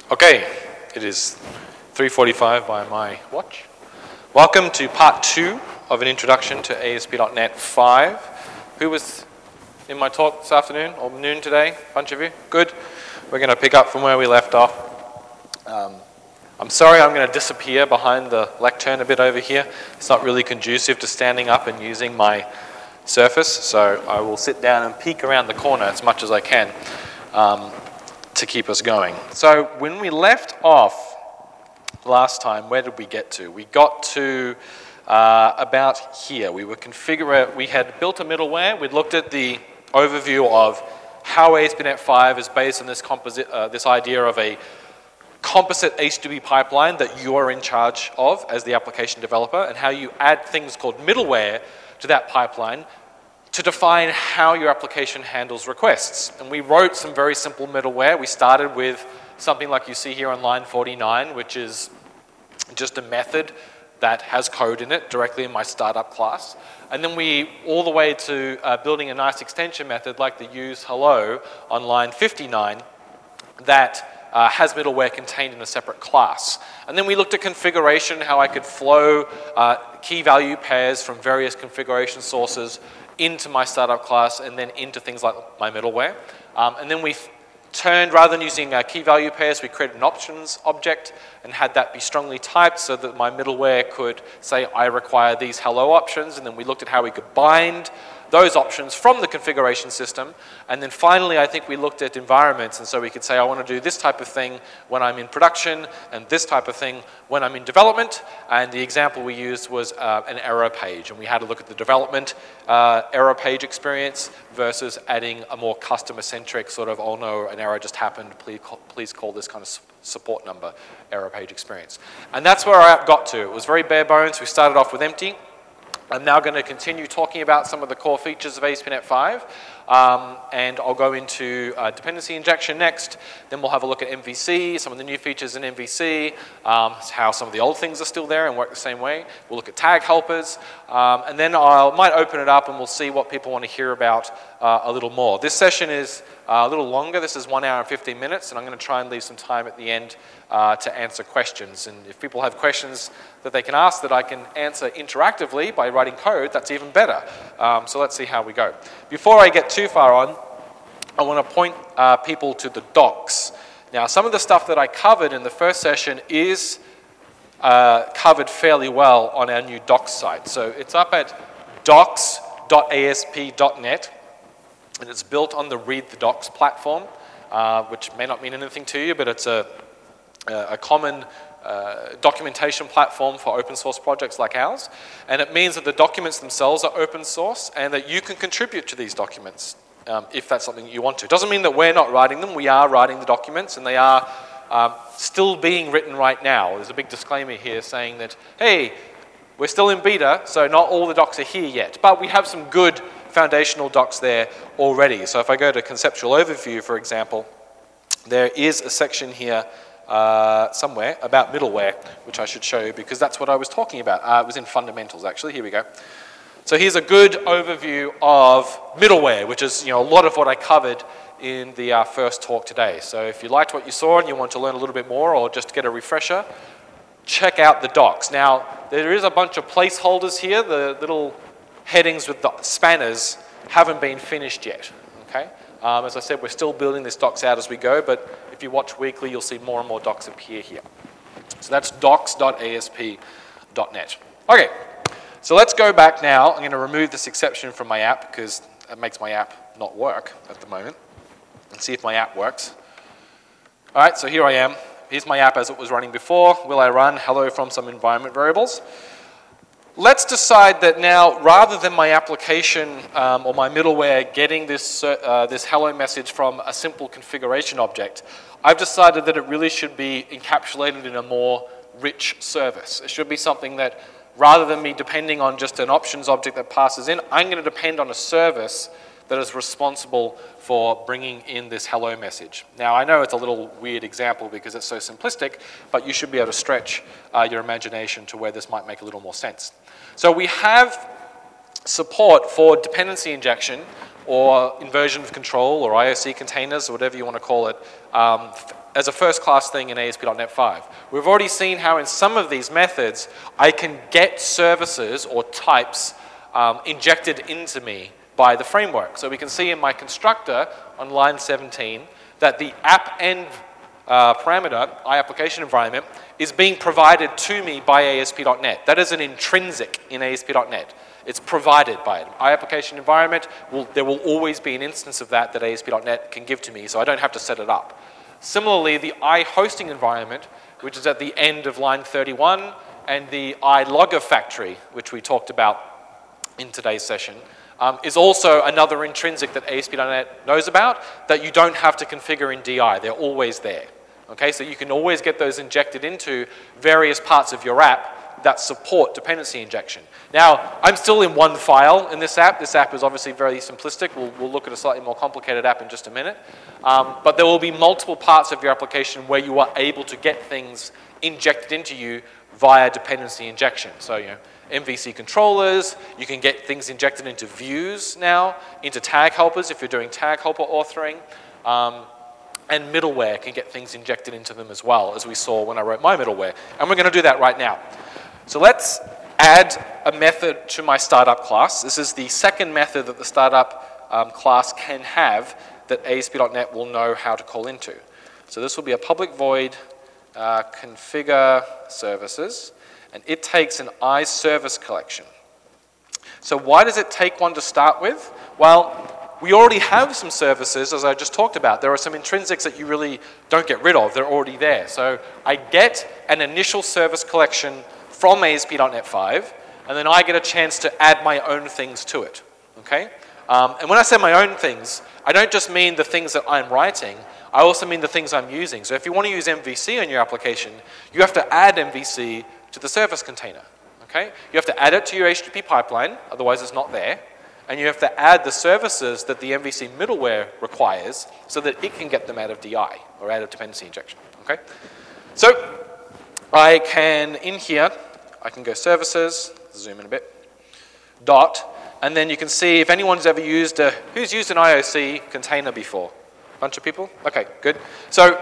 Okay, it is 3:45 by my watch. Welcome to part 2 of an introduction to ASP.NET 5. Who was in my talk this afternoon or noon today? A bunch of you? Good. We're going to pick up from where we left off. I'm sorry I'm going to disappear behind the lectern a bit over here. It's not really conducive to standing up and using my Surface, so I will sit down and peek around the corner as much as I can to keep us going. So when we left off last time, where did we get to? We got to about here. We had built a middleware. We'd looked at the overview of how ASP.NET 5 is based on this idea of a composite HTTP pipeline that you are in charge of as the application developer, and how you add things called middleware to that pipeline to define how your application handles requests. And we wrote some very simple middleware. We started with something like you see here on line 49, which is just a method that has code in it directly in my startup class. And then all the way to building a nice extension method like the use hello on line 59 that has middleware contained in a separate class. And then we looked at configuration, how I could flow key value pairs from various configuration sources into my startup class and then into things like my middleware. And then we turned, rather than using key value pairs, we created an options object and had that be strongly typed so that my middleware could say, I require these hello options. And then we looked at how we could bind those options from the configuration system. And then finally, I think we looked at environments. And so we could say, I want to do this type of thing when I'm in production and this type of thing when I'm in development. And the example we used was an error page. And we had to look at the development error page experience versus adding a more customer-centric sort of, oh no, an error just happened, please call this kind of support number error page experience. And that's where our app got to. It was very bare bones. We started off with empty. I'm now going to continue talking about some of the core features of ASP.NET 5, and I'll go into dependency injection next. Then we'll have a look at MVC, some of the new features in MVC, how some of the old things are still there and work the same way. We'll look at tag helpers, and then I might open it up and we'll see what people want to hear about a little more. This session is a little longer. This is 1 hour and 15 minutes, and I'm going to try and leave some time at the end to answer questions. And if people have questions that they can ask that I can answer interactively by writing code, that's even better. So let's see how we go. Before I get too far on, I want to point people to the docs. Now, some of the stuff that I covered in the first session is covered fairly well on our new docs site. So it's up at docs.asp.net. And it's built on the Read the Docs platform, which may not mean anything to you, but it's a common documentation platform for open source projects like ours. And it means that the documents themselves are open source and that you can contribute to these documents if that's something you want to. Doesn't mean that we're not writing them. We are writing the documents, and they are still being written right now. There's a big disclaimer here saying that, hey, we're still in beta, so not all the docs are here yet. But we have some good foundational docs there already. So if I go to conceptual overview, for example, there is a section here somewhere about middleware, which I should show you because that's what I was talking about. It was in fundamentals, actually. Here we go. So here's a good overview of middleware, which is a lot of what I covered in the first talk today. So if you liked what you saw and you want to learn a little bit more or just get a refresher, check out the docs. Now, there is a bunch of placeholders here. The little headings with the spanners haven't been finished yet, okay? As I said, we're still building this docs out as we go, but if you watch weekly, you'll see more and more docs appear here. So that's docs.asp.net. Okay, so let's go back now. I'm going to remove this exception from my app because it makes my app not work at the moment, and see if my app works. All right, so here I am. Here's my app as it was running before. Will I run hello from some environment variables? Let's decide that now, rather than my application or my middleware getting this hello message from a simple configuration object, I've decided that it really should be encapsulated in a more rich service. It should be something that, rather than me depending on just an options object that passes in, I'm going to depend on a service that is responsible for bringing in this hello message. Now, I know it's a little weird example because it's so simplistic, but you should be able to stretch your imagination to where this might make a little more sense. So we have support for dependency injection or inversion of control or IOC containers or whatever you want to call it as a first-class thing in ASP.NET 5. We've already seen how in some of these methods, I can get services or types injected into me by the framework. So we can see in my constructor on line 17 that the app-end parameter, iApplication environment, is being provided to me by ASP.NET. That is an intrinsic in ASP.NET. It's provided by it. iApplication environment, there will always be an instance of that ASP.NET can give to me, so I don't have to set it up. Similarly, the iHosting environment, which is at the end of line 31, and the iLogger factory, which we talked about in today's session, is also another intrinsic that ASP.NET knows about that you don't have to configure in DI. They're always there. Okay, so you can always get those injected into various parts of your app that support dependency injection. Now, I'm still in one file in this app. This app is obviously very simplistic. We'll look at a slightly more complicated app in just a minute. But there will be multiple parts of your application where you are able to get things injected into you via dependency injection. So, MVC controllers, you can get things injected into views now, into tag helpers if you're doing tag helper authoring. And middleware can get things injected into them as well, as we saw when I wrote my middleware. And we're going to do that right now. So let's add a method to my startup class. This is the second method that the startup class can have that ASP.NET will know how to call into. So this will be a public void configure services, and it takes an iService collection. So why does it take one to start with? Well, we already have some services, as I just talked about. There are some intrinsics that you really don't get rid of. They're already there. So I get an initial service collection from ASP.NET 5, and then I get a chance to add my own things to it. Okay? And when I say my own things, I don't just mean the things that I'm writing. I also mean the things I'm using. So if you want to use MVC on your application, you have to add MVC to the service container. Okay? You have to add it to your HTTP pipeline, otherwise it's not there. And you have to add the services that the MVC middleware requires so that it can get them out of DI, or out of dependency injection, okay? So I can, in here, I can go services, zoom in a bit, dot, and then you can see if anyone's ever used who's used an IOC container before? A bunch of people? Okay, good. So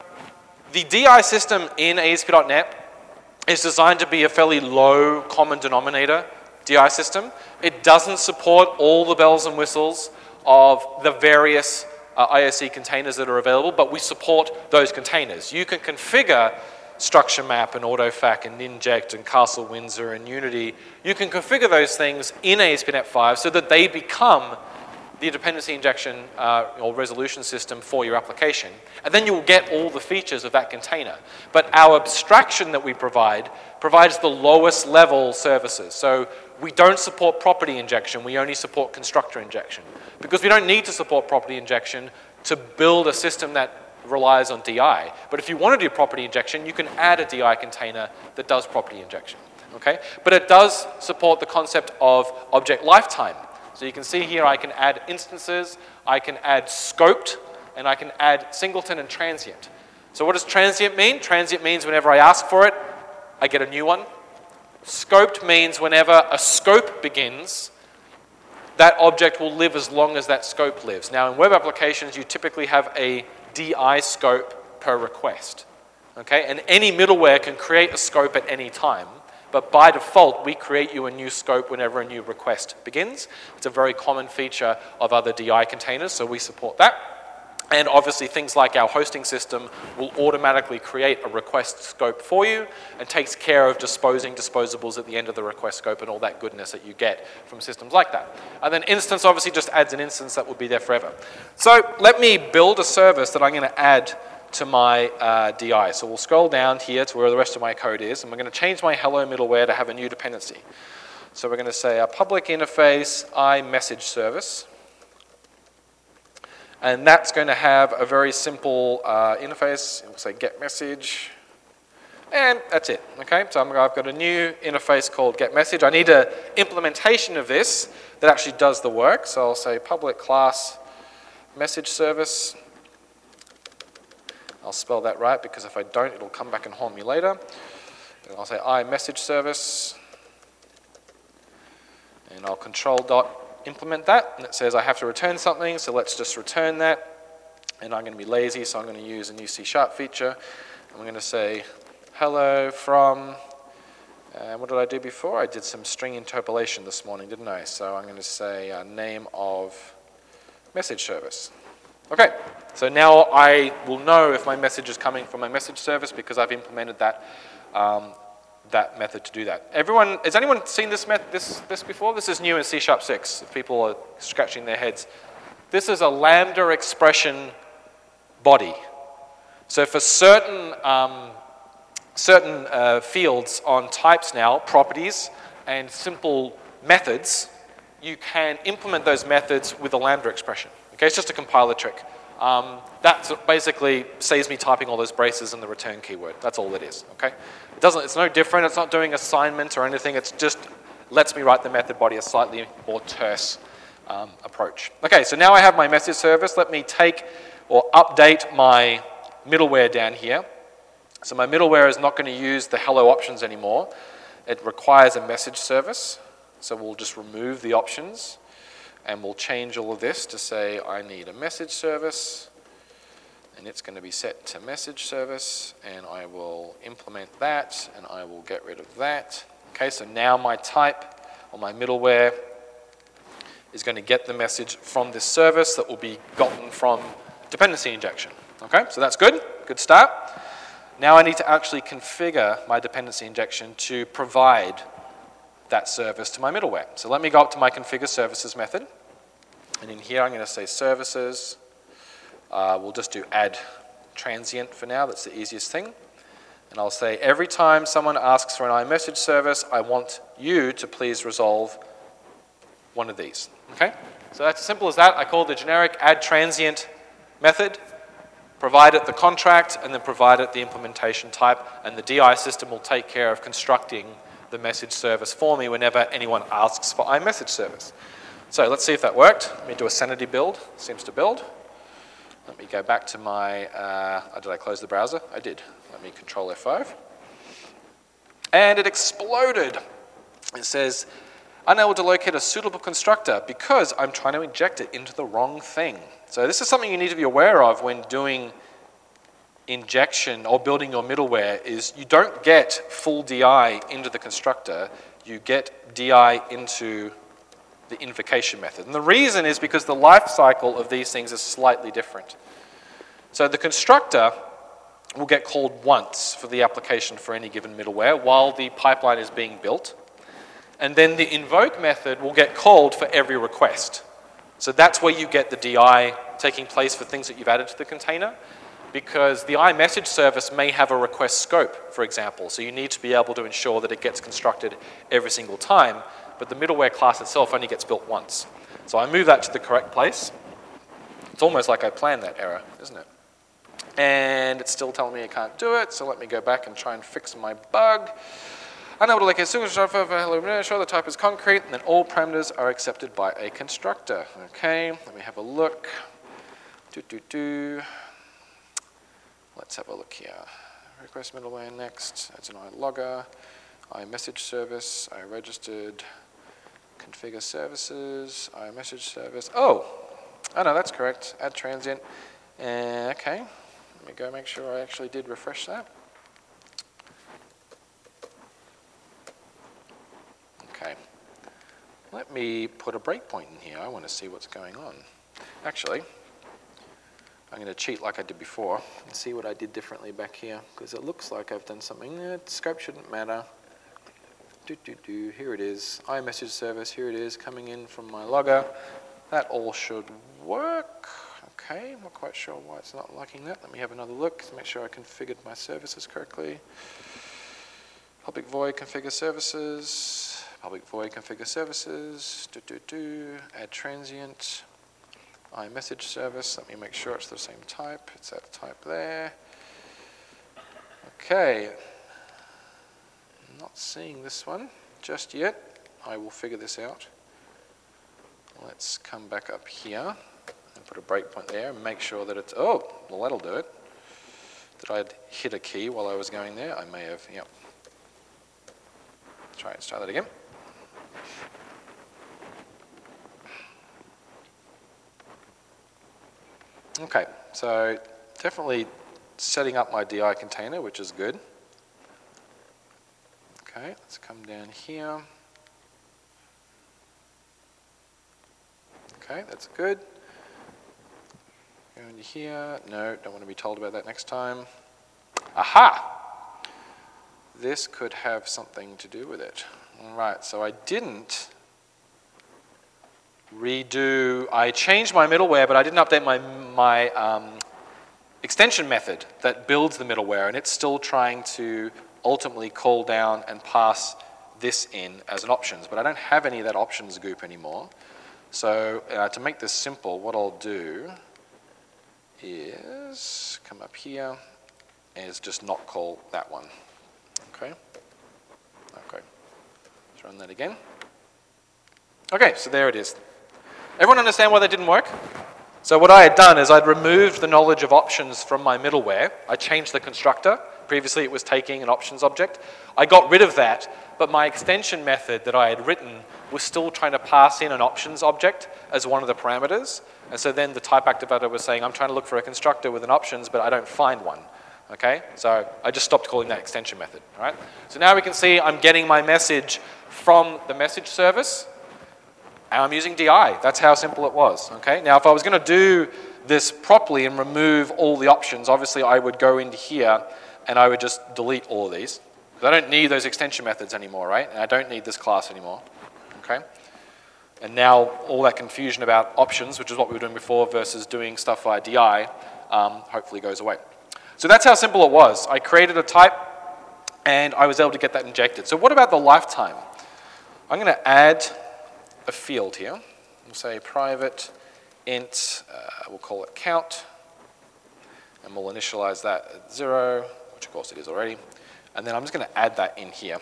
the DI system in ASP.NET is designed to be a fairly low common denominator DI system. It doesn't support all the bells and whistles of the various IOC containers that are available, but we support those containers. You can configure Structure Map and AutoFac and Ninject and Castle Windsor and Unity. You can configure those things in ASP.NET 5 so that they become the dependency injection or resolution system for your application. And then you'll get all the features of that container. But our abstraction that we provides the lowest level services. So we don't support property injection, we only support constructor injection. Because we don't need to support property injection to build a system that relies on DI. But if you want to do property injection, you can add a DI container that does property injection. Okay? But it does support the concept of object lifetime. So you can see here I can add instances, I can add scoped, and I can add singleton and transient. So what does transient mean? Transient means whenever I ask for it, I get a new one. Scoped means whenever a scope begins, that object will live as long as that scope lives. Now in web applications, you typically have a DI scope per request. Okay? And any middleware can create a scope at any time. But by default, we create you a new scope whenever a new request begins. It's a very common feature of other DI containers, so we support that. And obviously things like our hosting system will automatically create a request scope for you and takes care of disposing disposables at the end of the request scope and all that goodness that you get from systems like that. And then instance obviously just adds an instance that will be there forever. So let me build a service that I'm going to add to my DI. So we'll scroll down here to where the rest of my code is, and we're going to change my hello middleware to have a new dependency. So we're going to say a public interface iMessage service. And that's going to have a very simple interface. We'll say get message. And that's it. Okay, so I've got a new interface called get message. I need an implementation of this that actually does the work. So I'll say public class message service. I'll spell that right because if I don't, it'll come back and haunt me later. And I'll say iMessage service. And I'll control dot implement that. And it says I have to return something, so let's just return that. And I'm going to be lazy, so I'm going to use a new C# feature. I'm going to say, hello from, what did I do before? I did some string interpolation this morning, didn't I? So I'm going to say name of message service. Okay, so now I will know if my message is coming from my message service because I've implemented that that method to do that. Everyone, has anyone seen this before? This is new in C# 6. If people are scratching their heads. This is a lambda expression body. So for certain fields on types now, properties and simple methods, you can implement those methods with a lambda expression. Okay, it's just a compiler trick. That basically saves me typing all those braces and the return keyword. That's all it is. Okay, it's no different. It's not doing assignment or anything. It's just lets me write the method body a slightly more terse approach. Okay, so now I have my message service. Let me take or update my middleware down here. So my middleware is not going to use the hello options anymore. It requires a message service. So we'll just remove the options. And we'll change all of this to say I need a message service, and it's going to be set to message service, and I will implement that, and I will get rid of that. Okay, so now my type or my middleware is going to get the message from this service that will be gotten from dependency injection. Okay, so that's good, good start. Now I need to actually configure my dependency injection to provide that service to my middleware. So let me go up to my configure services method. And in here I'm going to say services. We'll just do add transient for now. That's the easiest thing. And I'll say every time someone asks for an iMessage service, I want you to please resolve one of these. Okay? So that's as simple as that. I call the generic add transient method, provide it the contract, and then provide it the implementation type. And the DI system will take care of constructing the message service for me whenever anyone asks for iMessage service. So let's see if that worked. Let me do a sanity build. Seems to build. Let me go back to my, did I close the browser? I did. Let me control F5. And it exploded. It says, unable to locate a suitable constructor because I'm trying to inject it into the wrong thing. So this is something you need to be aware of when doing injection or building your middleware is you don't get full DI into the constructor, you get DI into the invocation method. And the reason is because the life cycle of these things is slightly different. So the constructor will get called once for the application for any given middleware while the pipeline is being built. And then the invoke method will get called for every request. So that's where you get the DI taking place for things that you've added to the container, because the iMessage service may have a request scope, for example. So you need to be able to ensure that it gets constructed every single time, but the middleware class itself only gets built once. So I move that to the correct place. It's almost like I planned that error, isn't it? And it's still telling me I can't do it, so let me go back and try and fix my bug. Unable to locate a signature for hello, sure the type is concrete, and then all parameters are accepted by a constructor. Okay, let me have a look. Let's have a look here. Request middleware next. That's an iLogger. iMessage service. I registered. Configure services. iMessage service. Oh no, that's correct. Add transient. Okay. Let me go make sure I actually did refresh that. Okay. Let me put a breakpoint in here. I want to see what's going on. Actually, I'm going to cheat like I did before and see what I did differently back here, because it looks like I've done something. Scope shouldn't matter. Here it is. iMessage service, here it is, coming in from my logger. That all should work. Okay, I'm not quite sure why it's not liking that. Let me have another look to make sure I configured my services correctly. Public void configure services. Public void configure services. Add transient. iMessage service. Let me make sure it's the same type. It's that type there. Okay. Not seeing this one just yet. I will figure this out. Let's come back up here and put a breakpoint there and make sure that it's, oh, well that'll do it. Did I hit a key while I was going there? I may have, yep. Let's try that again. Okay, so definitely setting up my DI container, which is good. Okay, let's come down here. Okay, that's good. Go into here. No, don't want to be told about that next time. Aha! This could have something to do with it. All right, so I didn't redo, I changed my middleware, but I didn't update my extension method that builds the middleware, and it's still trying to ultimately call down and pass this in as an options, but I don't have any of that options group anymore. So to make this simple, what I'll do is come up here and just not call that one. Okay. Okay. Let's run that again. Okay, so there it is. Everyone understand why that didn't work? So what I had done is I'd removed the knowledge of options from my middleware. I changed the constructor. Previously it was taking an options object. I got rid of that, but my extension method that I had written was still trying to pass in an options object as one of the parameters. And so then the type activator was saying, I'm trying to look for a constructor with an options, but I don't find one. Okay, so I just stopped calling that extension method. All right? So now we can see I'm getting my message from the message service, and I'm using DI. That's how simple it was. Okay, now if I was going to do this properly and remove all the options, obviously I would go into here and I would just delete all of these. I don't need those extension methods anymore, right? And I don't need this class anymore. Okay, and now all that confusion about options, which is what we were doing before, versus doing stuff via DI, hopefully goes away. So that's how simple it was. I created a type, and I was able to get that injected. So what about the lifetime? I'm going to add a field here. We'll say private int, we'll call it count, and we'll initialize that at 0, which of course it is already. And then I'm just going to add that in here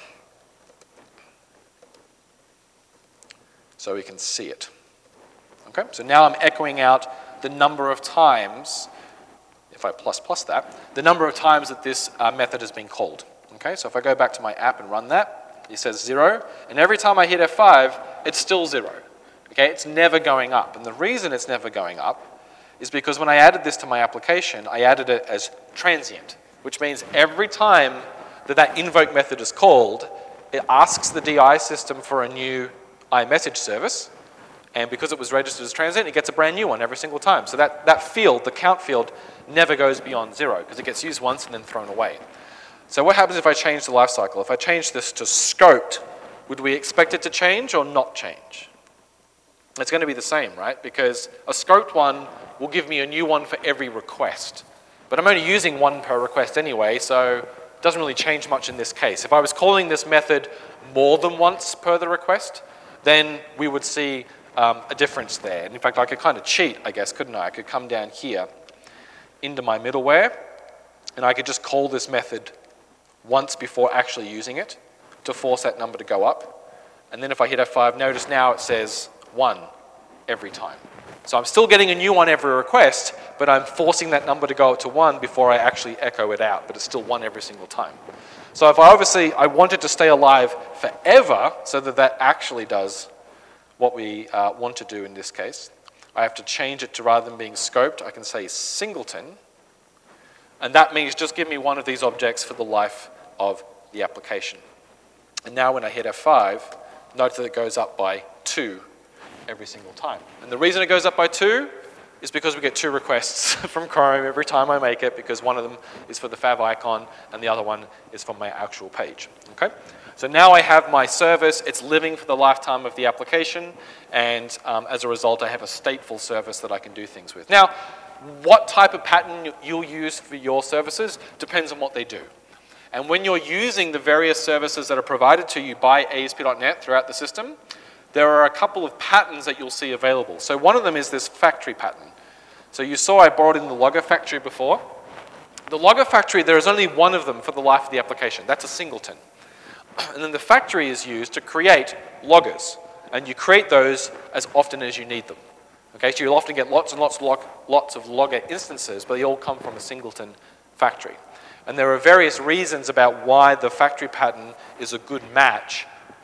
so we can see it. Okay, so now I'm echoing out the number of times, if I plus that, the number of times that this method has been called. Okay, so if I go back to my app and run that, it says 0, and every time I hit F5, it's still 0. Okay, it's never going up, and the reason it's never going up is because when I added this to my application, I added it as transient, which means every time that invoke method is called, it asks the DI system for a new iMessage service, and because it was registered as transient, it gets a brand new one every single time. So that field, the count field, never goes beyond 0 because it gets used once and then thrown away. So what happens if I change the lifecycle? If I change this to scoped, would we expect it to change or not change? It's going to be the same, right? Because a scoped one will give me a new one for every request. But I'm only using one per request anyway, so it doesn't really change much in this case. If I was calling this method more than once per the request, then we would see a difference there. And in fact, I could kind of cheat, I guess, couldn't I? I could come down here into my middleware, and I could just call this method once before actually using it to force that number to go up. And then if I hit F5, notice now it says 1 every time. So I'm still getting a new one every request, but I'm forcing that number to go up to 1 before I actually echo it out, but it's still 1 every single time. So if I want it to stay alive forever so that that actually does what we want to do in this case, I have to change it to, rather than being scoped, I can say singleton, and that means just give me one of these objects for the life of the application. And now when I hit F5, note that it goes up by 2 every single time. And the reason it goes up by 2 is because we get 2 requests from Chrome every time I make it, because one of them is for the fav icon and the other one is from my actual page. Okay? So now I have my service, it's living for the lifetime of the application, and as a result I have a stateful service that I can do things with. Now, what type of pattern you'll use for your services depends on what they do. And when you're using the various services that are provided to you by ASP.NET throughout the system, there are a couple of patterns that you'll see available. So one of them is this factory pattern. So you saw I brought in the logger factory before. The logger factory, there is only one of them for the life of the application. That's a singleton. And then the factory is used to create loggers. And you create those as often as you need them. Okay, so you'll often get lots and lots of logger instances, but they all come from a singleton factory. And there are various reasons about why the factory pattern is a good match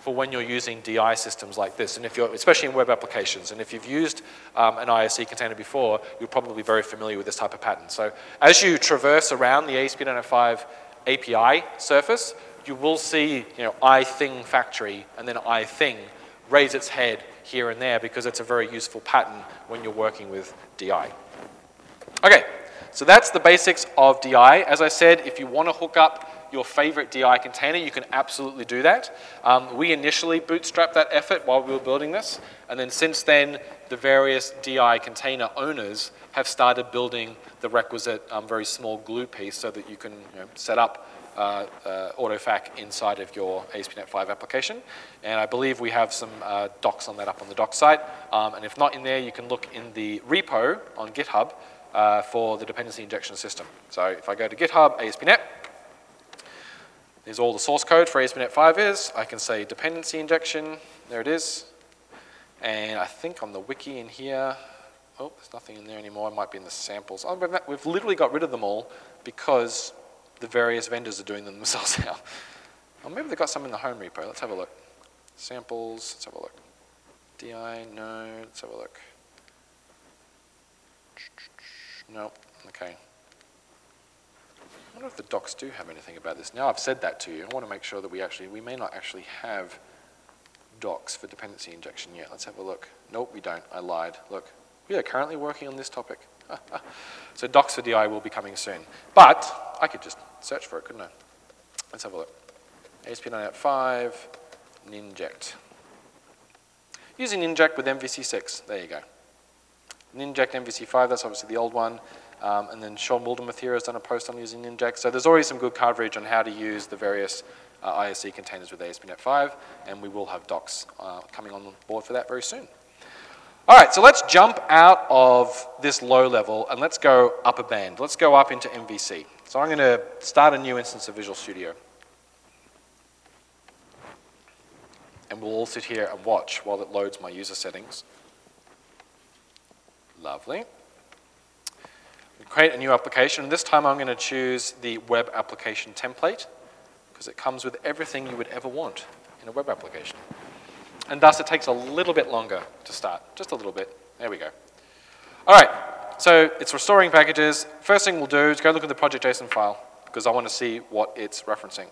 for when you're using DI systems like this, and if you're, especially in web applications, and if you've used an ISE container before, you're probably very familiar with this type of pattern. So as you traverse around the ASP.NET 5 API surface, you will see, iThing factory and then iThing raise its head here and there because it's a very useful pattern when you're working with DI. Okay, so that's the basics of DI. As I said, if you want to hook up your favorite DI container, you can absolutely do that. We initially bootstrapped that effort while we were building this, and then since then, the various DI container owners have started building the requisite very small glue piece so that you can set up AutoFac inside of your ASP.NET 5 application. And I believe we have some docs on that up on the doc site. And if not in there, you can look in the repo on GitHub for the dependency injection system. So if I go to GitHub, ASP.NET, there's all the source code for ASP.NET 5 is. I can say dependency injection. There it is. And I think on the wiki in here, oh, there's nothing in there anymore. It might be in the samples. Oh, we've literally got rid of them all because the various vendors are doing them themselves now. Or maybe they've got some in the home repo. Let's have a look. Samples, let's have a look. DI, no, let's have a look. No, okay. I wonder if the docs do have anything about this. Now I've said that to you, I want to make sure that we may not actually have docs for dependency injection yet. Let's have a look. Nope, we don't. I lied. Look, we are currently working on this topic. So docs for DI will be coming soon. But I could just search for it, couldn't I? Let's have a look. ASP.NET 5, Ninject. Using Ninject with MVC6. There you go. Ninject MVC5, that's obviously the old one. And then Sean Wildermuth here has done a post on using Ninject. So there's already some good coverage on how to use the various ISE containers with ASP.NET 5, and we will have docs coming on board for that very soon. All right, so let's jump out of this low level and let's go up a band. Let's go up into MVC. So I'm going to start a new instance of Visual Studio. And we'll all sit here and watch while it loads my user settings. Lovely. Create a new application. This time I'm going to choose the web application template because it comes with everything you would ever want in a web application. And thus it takes a little bit longer to start, just a little bit. There we go. All right, so it's restoring packages. First thing we'll do is go look at the project.json file because I want to see what it's referencing.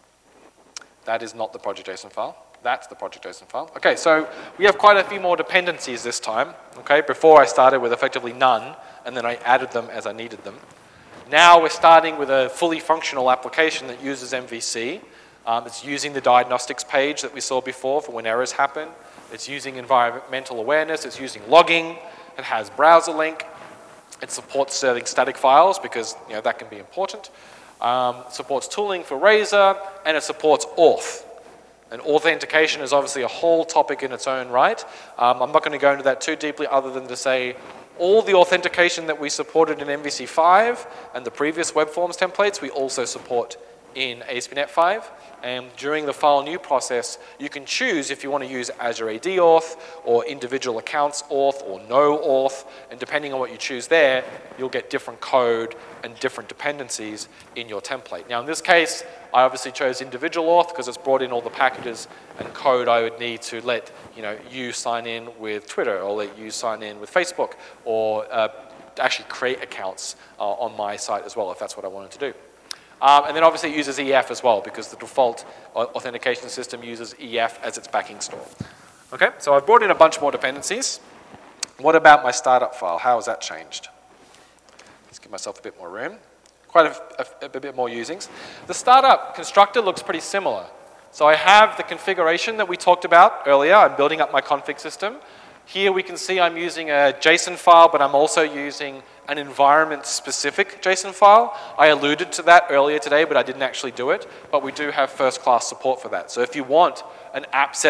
That is not the project.json file. That's the project.json file. Okay, so we have quite a few more dependencies this time. Okay, before I started with effectively none, and then I added them as I needed them. Now we're starting with a fully functional application that uses MVC. It's using the diagnostics page that we saw before for when errors happen. It's using environmental awareness. It's using logging. It has browser link. It supports serving static files because that can be important. Supports tooling for Razor, and it supports auth. And authentication is obviously a whole topic in its own right. I'm not going to go into that too deeply other than to say all the authentication that we supported in MVC5 and the previous web forms templates, we also support in ASP.NET 5. And during the file new process, you can choose if you want to use Azure AD Auth or individual accounts auth or no auth. And depending on what you choose there, you'll get different code and different dependencies in your template. Now in this case, I obviously chose individual auth because it's brought in all the packages and code I would need to let you sign in with Twitter or let you sign in with Facebook or actually create accounts on my site as well if that's what I wanted to do. And then obviously it uses EF as well because the default authentication system uses EF as its backing store. Okay, so I've brought in a bunch more dependencies. What about my startup file? How has that changed? Let's give myself a bit more room. Quite a bit more usings. The startup constructor looks pretty similar. So I have the configuration that we talked about earlier. I'm building up my config system. Here we can see I'm using a JSON file, but I'm also using an environment-specific JSON file. I alluded to that earlier today, but I didn't actually do it. But we do have first-class support for that. So if you want an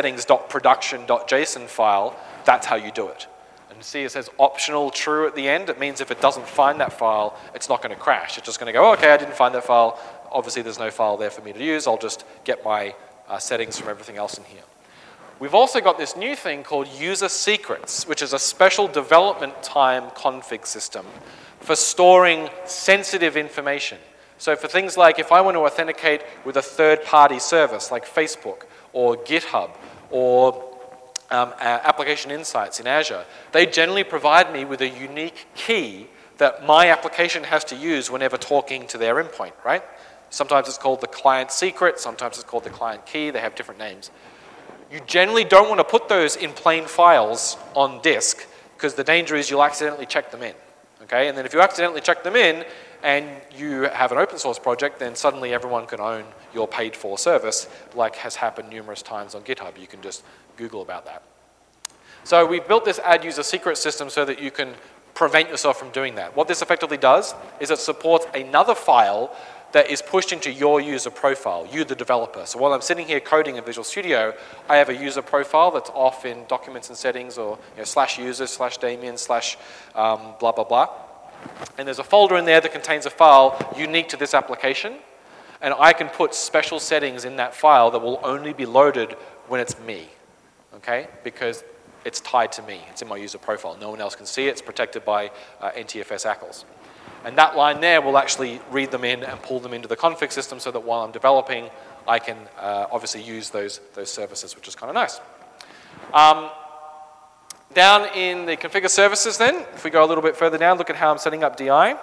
appsettings.production.json file, that's how you do it. And see it says optional true at the end. It means if it doesn't find that file, it's not going to crash. It's just going to go, okay, I didn't find that file. Obviously, there's no file there for me to use. I'll just get my settings from everything else in here. We've also got this new thing called user secrets, which is a special development time config system for storing sensitive information. So for things like if I want to authenticate with a third-party service like Facebook or GitHub, or Application Insights in Azure, they generally provide me with a unique key that my application has to use whenever talking to their endpoint, right? Sometimes it's called the client secret, sometimes it's called the client key, they have different names. You generally don't want to put those in plain files on disk because the danger is you'll accidentally check them in, okay? And then if you accidentally check them in and you have an open source project, then suddenly everyone can own your paid for service, like has happened numerous times on GitHub. You can just Google about that. So we've built this add user secret system so that you can prevent yourself from doing that. What this effectively does is it supports another file that is pushed into your user profile, you the developer. So while I'm sitting here coding in Visual Studio, I have a user profile that's off in documents and settings, or /user /Damien blah, blah, blah. And there's a folder in there that contains a file unique to this application. And I can put special settings in that file that will only be loaded when it's me, okay? Because it's tied to me. It's in my user profile. No one else can see it. It's protected by NTFS ACLs. And that line there will actually read them in and pull them into the config system so that while I'm developing, I can obviously use those services, which is kind of nice. Down in the configure services then, if we go a little bit further down, look at how I'm setting up DI.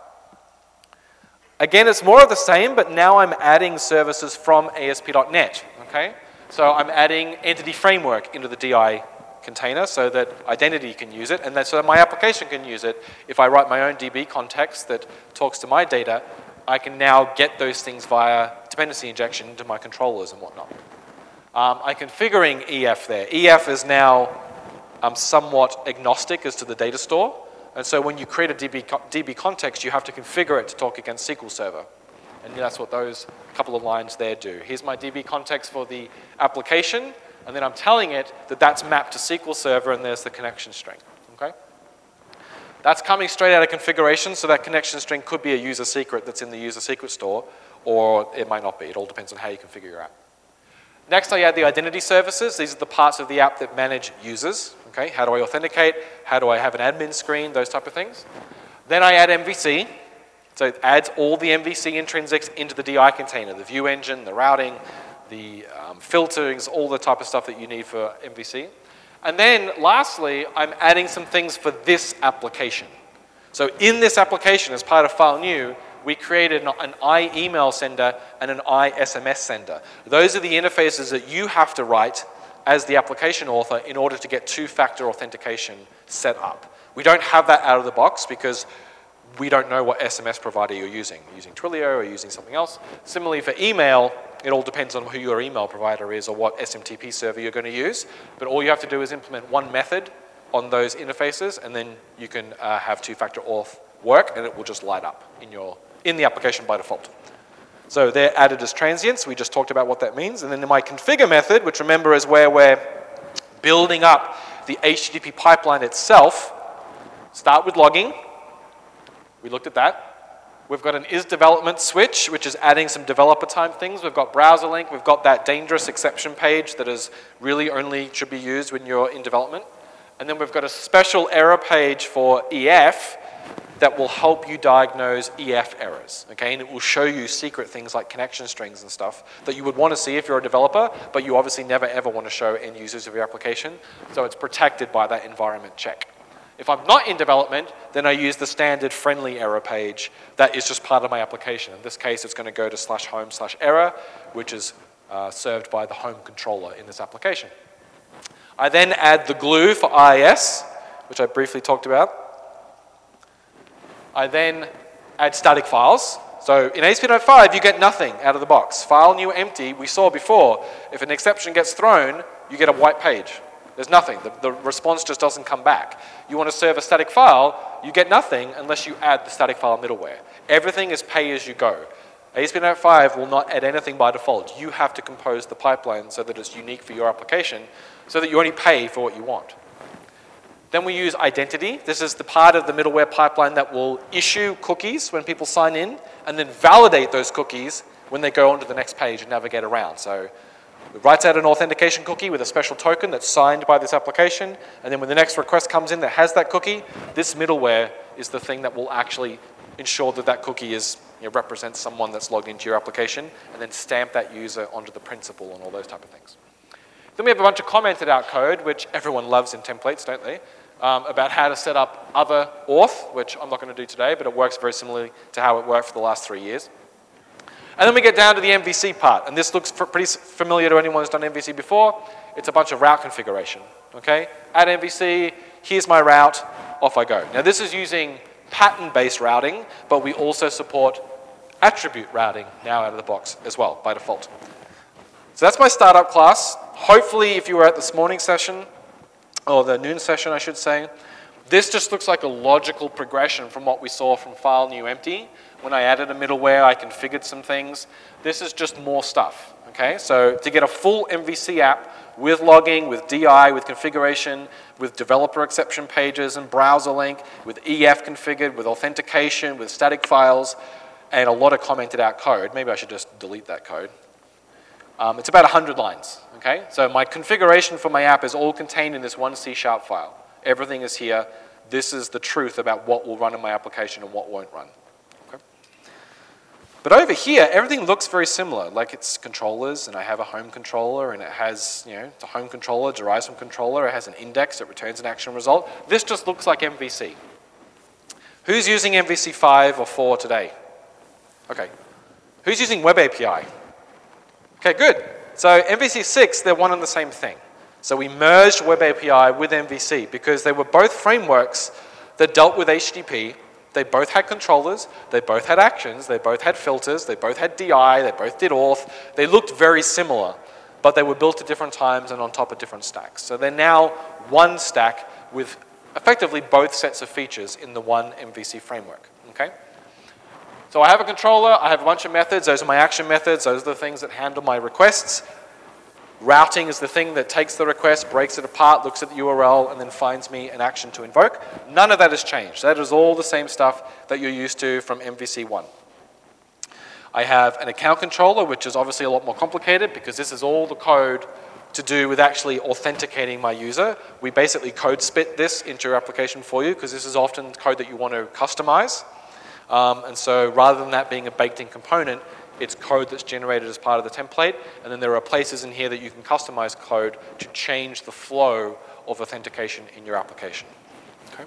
Again, it's more of the same, but now I'm adding services from ASP.NET, okay? So I'm adding Entity Framework into the DI container so that Identity can use it, and so that my application can use it. If I write my own DB context that talks to my data, I can now get those things via dependency injection into my controllers and whatnot. I'm configuring EF there. EF is now somewhat agnostic as to the data store, and so when you create a DB context, you have to configure it to talk against SQL Server. And that's what those couple of lines there do. Here's my DB context for the application, and then I'm telling it that that's mapped to SQL Server, and there's the connection string, okay? That's coming straight out of configuration, so that connection string could be a user secret that's in the user secret store, or it might not be. It all depends on how you configure your app. Next, I add the identity services. These are the parts of the app that manage users, okay? How do I authenticate? How do I have an admin screen? Those type of things. Then I add MVC. So it adds all the MVC intrinsics into the DI container, the view engine, the routing, the filterings, all the type of stuff that you need for MVC. And then lastly, I'm adding some things for this application. So in this application, as part of File New, we created an iEmail sender and an iSMS sender. Those are the interfaces that you have to write as the application author in order to get two-factor authentication set up. We don't have that out of the box because we don't know what SMS provider you're using. You're using Twilio or using something else. Similarly for email, it all depends on who your email provider is or what SMTP server you're going to use. But all you have to do is implement one method on those interfaces, and then you can have two-factor auth work, and it will just light up in the application by default. So they're added as transients. We just talked about what that means. And then in my configure method, which remember is where we're building up the HTTP pipeline itself, start with logging. We looked at that. We've got an isDevelopment switch, which is adding some developer time things. We've got browser link. We've got that dangerous exception page that is really only should be used when you're in development. And then we've got a special error page for EF that will help you diagnose EF errors, okay? And it will show you secret things like connection strings and stuff that you would want to see if you're a developer, but you obviously never ever want to show end users of your application. So it's protected by that environment check. If I'm not in development, then I use the standard friendly error page that is just part of my application. In this case, it's going to go to /home/error, which is served by the home controller in this application. I then add the glue for IIS, which I briefly talked about. I then add static files. So in ASP.NET 5, you get nothing out of the box. File new empty, we saw before, if an exception gets thrown, you get a white page. There's nothing. The response just doesn't come back. You want to serve a static file, you get nothing unless you add the static file middleware. Everything is pay as you go. ASP.NET 5 will not add anything by default. You have to compose the pipeline so that it's unique for your application, so that you only pay for what you want. Then we use identity. This is the part of the middleware pipeline that will issue cookies when people sign in, and then validate those cookies when they go onto the next page and navigate around. So it writes out an authentication cookie with a special token that's signed by this application, and then when the next request comes in that has that cookie, this middleware is the thing that will actually ensure that that cookie is, represents someone that's logged into your application, and then stamp that user onto the principal and all those type of things. Then we have a bunch of commented out code, which everyone loves in templates, don't they? About how to set up other auth, which I'm not going to do today, but it works very similarly to how it worked for the last 3 years. And then we get down to the MVC part, and this looks pretty familiar to anyone who's done MVC before. It's a bunch of route configuration, okay? Add MVC, here's my route, off I go. Now this is using pattern-based routing, but we also support attribute routing now out of the box as well, by default. So that's my startup class. Hopefully, if you were at this morning session, or the noon session, I should say, this just looks like a logical progression from what we saw from file new empty. When I added a middleware, I configured some things. This is just more stuff, okay? So to get a full MVC app with logging, with DI, with configuration, with developer exception pages and browser link, with EF configured, with authentication, with static files, and a lot of commented out code. Maybe I should just delete that code. It's about 100 lines, okay? So my configuration for my app is all contained in this one C# file. Everything is here. This is the truth about what will run in my application and what won't run. Okay? But over here, everything looks very similar. Like it's controllers, and I have a home controller, and it has, it's a home controller, derives from controller. It has an index that returns an action result. This just looks like MVC. Who's using MVC 5 or 4 today? Okay. Who's using Web API? Okay, good. So MVC 6, they're one and the same thing. So we merged Web API with MVC because they were both frameworks that dealt with HTTP. They both had controllers, they both had actions, they both had filters, they both had DI, they both did auth. They looked very similar, but they were built at different times and on top of different stacks. So they're now one stack with effectively both sets of features in the one MVC framework, okay? So I have a controller, I have a bunch of methods, those are my action methods, those are the things that handle my requests. Routing is the thing that takes the request, breaks it apart, looks at the URL, and then finds me an action to invoke. None of that has changed. That is all the same stuff that you're used to from MVC 1. I have an account controller, which is obviously a lot more complicated because this is all the code to do with actually authenticating my user. We basically code spit this into your application for you because this is often code that you want to customize. And so rather than that being a baked-in component, it's code that's generated as part of the template, and then there are places in here that you can customize code to change the flow of authentication in your application. Okay?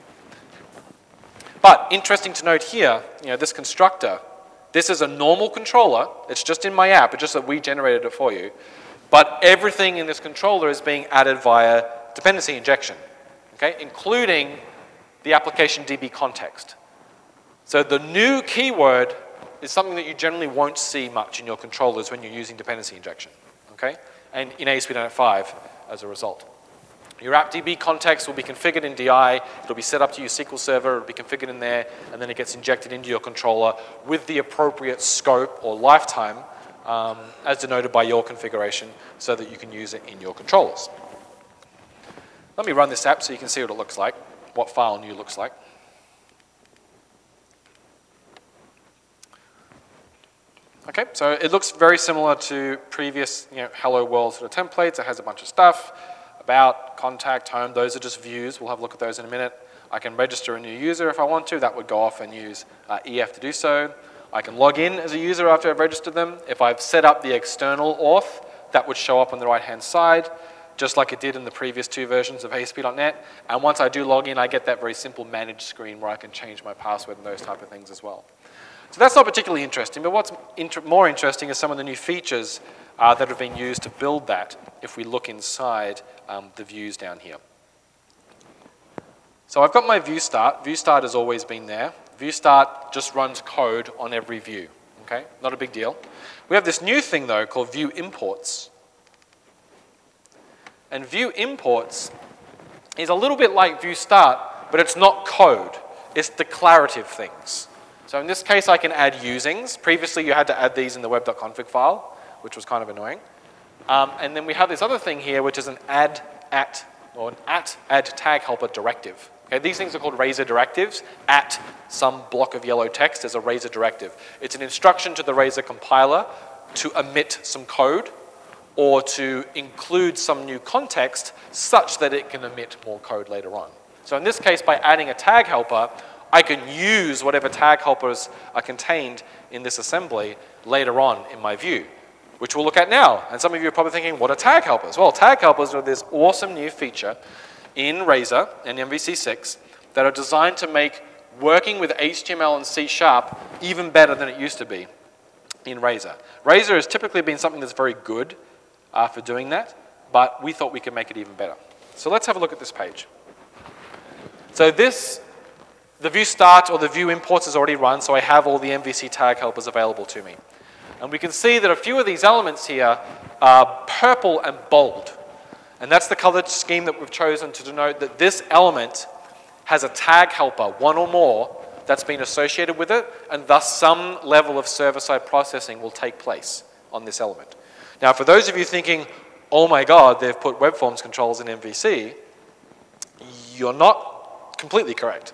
But interesting to note here, this constructor, this is a normal controller. It's just in my app. It's just that we generated it for you. But everything in this controller is being added via dependency injection, okay? Including the application DB context. So the new keyword is something that you generally won't see much in your controllers when you're using dependency injection, okay? And in ASP.NET 5 as a result. Your app DB context will be configured in DI, it'll be set up to your SQL Server, it'll be configured in there, and then it gets injected into your controller with the appropriate scope or lifetime as denoted by your configuration so that you can use it in your controllers. Let me run this app so you can see what it looks like, what file new looks like. Okay, so it looks very similar to previous Hello World sort of templates. It has a bunch of stuff, about, contact, home, those are just views. We'll have a look at those in a minute. I can register a new user if I want to. That would go off and use EF to do so. I can log in as a user after I've registered them. If I've set up the external auth, that would show up on the right-hand side, just like it did in the previous 2 versions of ASP.NET. And once I do log in, I get that very simple manage screen where I can change my password and those type of things as well. So that's not particularly interesting, but what's more interesting is some of the new features that have been used to build that if we look inside the views down here. So I've got my view start. View start has always been there. View start just runs code on every view, okay? Not a big deal. We have this new thing though called view imports. And view imports is a little bit like view start, but it's not code. It's declarative things. So in this case, I can add usings. Previously, you had to add these in the web.config file, which was kind of annoying. And then we have this other thing here, which is an add tag helper directive. Okay, these things are called razor directives. At some block of yellow text is a razor directive. It's an instruction to the razor compiler to omit some code or to include some new context such that it can omit more code later on. So in this case, by adding a tag helper, I can use whatever tag helpers are contained in this assembly later on in my view, which we'll look at now. And some of you are probably thinking, what are tag helpers? Well, tag helpers are this awesome new feature in Razor and MVC6 that are designed to make working with HTML and C# even better than it used to be in Razor. Razor has typically been something that's very good for doing that, but we thought we could make it even better. So let's have a look at this page. So the view start or the view imports is already run, so I have all the MVC tag helpers available to me. And we can see that a few of these elements here are purple and bold. And that's the color scheme that we've chosen to denote that this element has a tag helper, one or more, that's been associated with it, and thus some level of server-side processing will take place on this element. Now, for those of you thinking, oh my God, they've put web forms controls in MVC, you're not completely correct.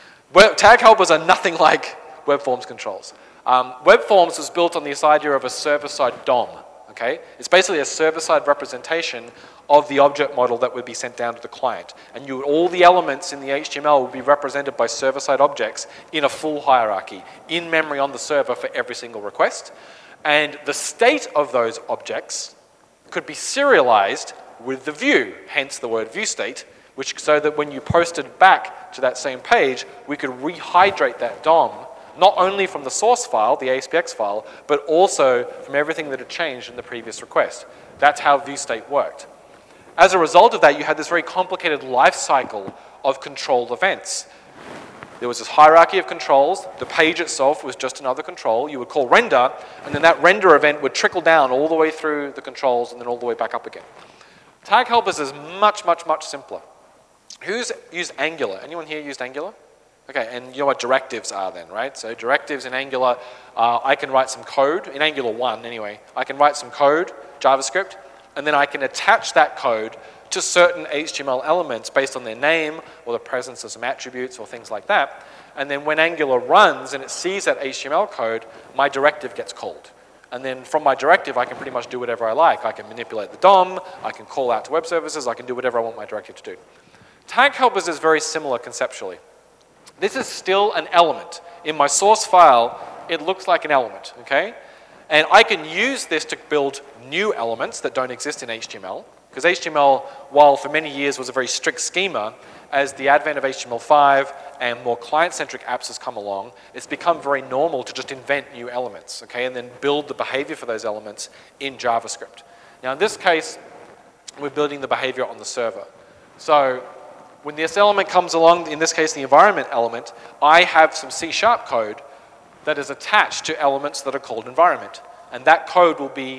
Tag helpers are nothing like web forms controls. Web forms was built on this idea of a server-side DOM. Okay? It's basically a server-side representation of the object model that would be sent down to the client. And all the elements in the HTML would be represented by server-side objects in a full hierarchy, in memory on the server for every single request. And the state of those objects could be serialized with the view, hence the word view state, so that when you posted back to that same page, we could rehydrate that DOM not only from the source file, the ASPX file, but also from everything that had changed in the previous request. That's how view state worked. As a result of that, you had this very complicated life cycle of controlled events. There was this hierarchy of controls. The page itself was just another control. You would call render, and then that render event would trickle down all the way through the controls and then all the way back up again. Tag helpers is much, much, much simpler. Who's used Angular? Anyone here used Angular? Okay, and you know what directives are then, right? So directives in Angular, I can write some code, in Angular 1 anyway, I can write some code, JavaScript, and then I can attach that code to certain HTML elements based on their name or the presence of some attributes or things like that. And then when Angular runs and it sees that HTML code, my directive gets called. And then from my directive, I can pretty much do whatever I like. I can manipulate the DOM, I can call out to web services, I can do whatever I want my directive to do. Tag helpers is very similar conceptually. This is still an element. In my source file, it looks like an element, okay? And I can use this to build new elements that don't exist in HTML, because HTML, while for many years was a very strict schema, as the advent of HTML5 and more client-centric apps has come along, it's become very normal to just invent new elements, okay, and then build the behavior for those elements in JavaScript. Now, in this case, we're building the behavior on the server. So when this element comes along, in this case the environment element, I have some C# code that is attached to elements that are called environment. And that code will be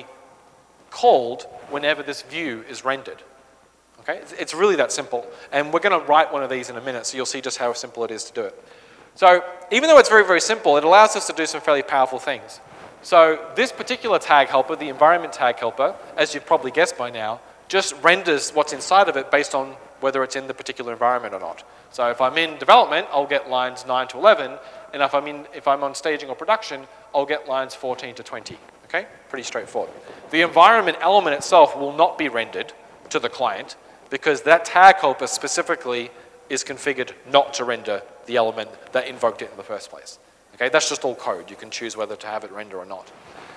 called whenever this view is rendered. Okay? It's really that simple. And we're going to write one of these in a minute, so you'll see just how simple it is to do it. So even though it's very, very simple, it allows us to do some fairly powerful things. So this particular tag helper, the environment tag helper, as you've probably guessed by now, just renders what's inside of it based on whether it's in the particular environment or not. So if I'm in development, I'll get lines 9 to 11, and if I'm on staging or production, I'll get lines 14 to 20. Okay? Pretty straightforward. The environment element itself will not be rendered to the client because that tag helper specifically is configured not to render the element that invoked it in the first place. Okay? That's just all code. You can choose whether to have it render or not.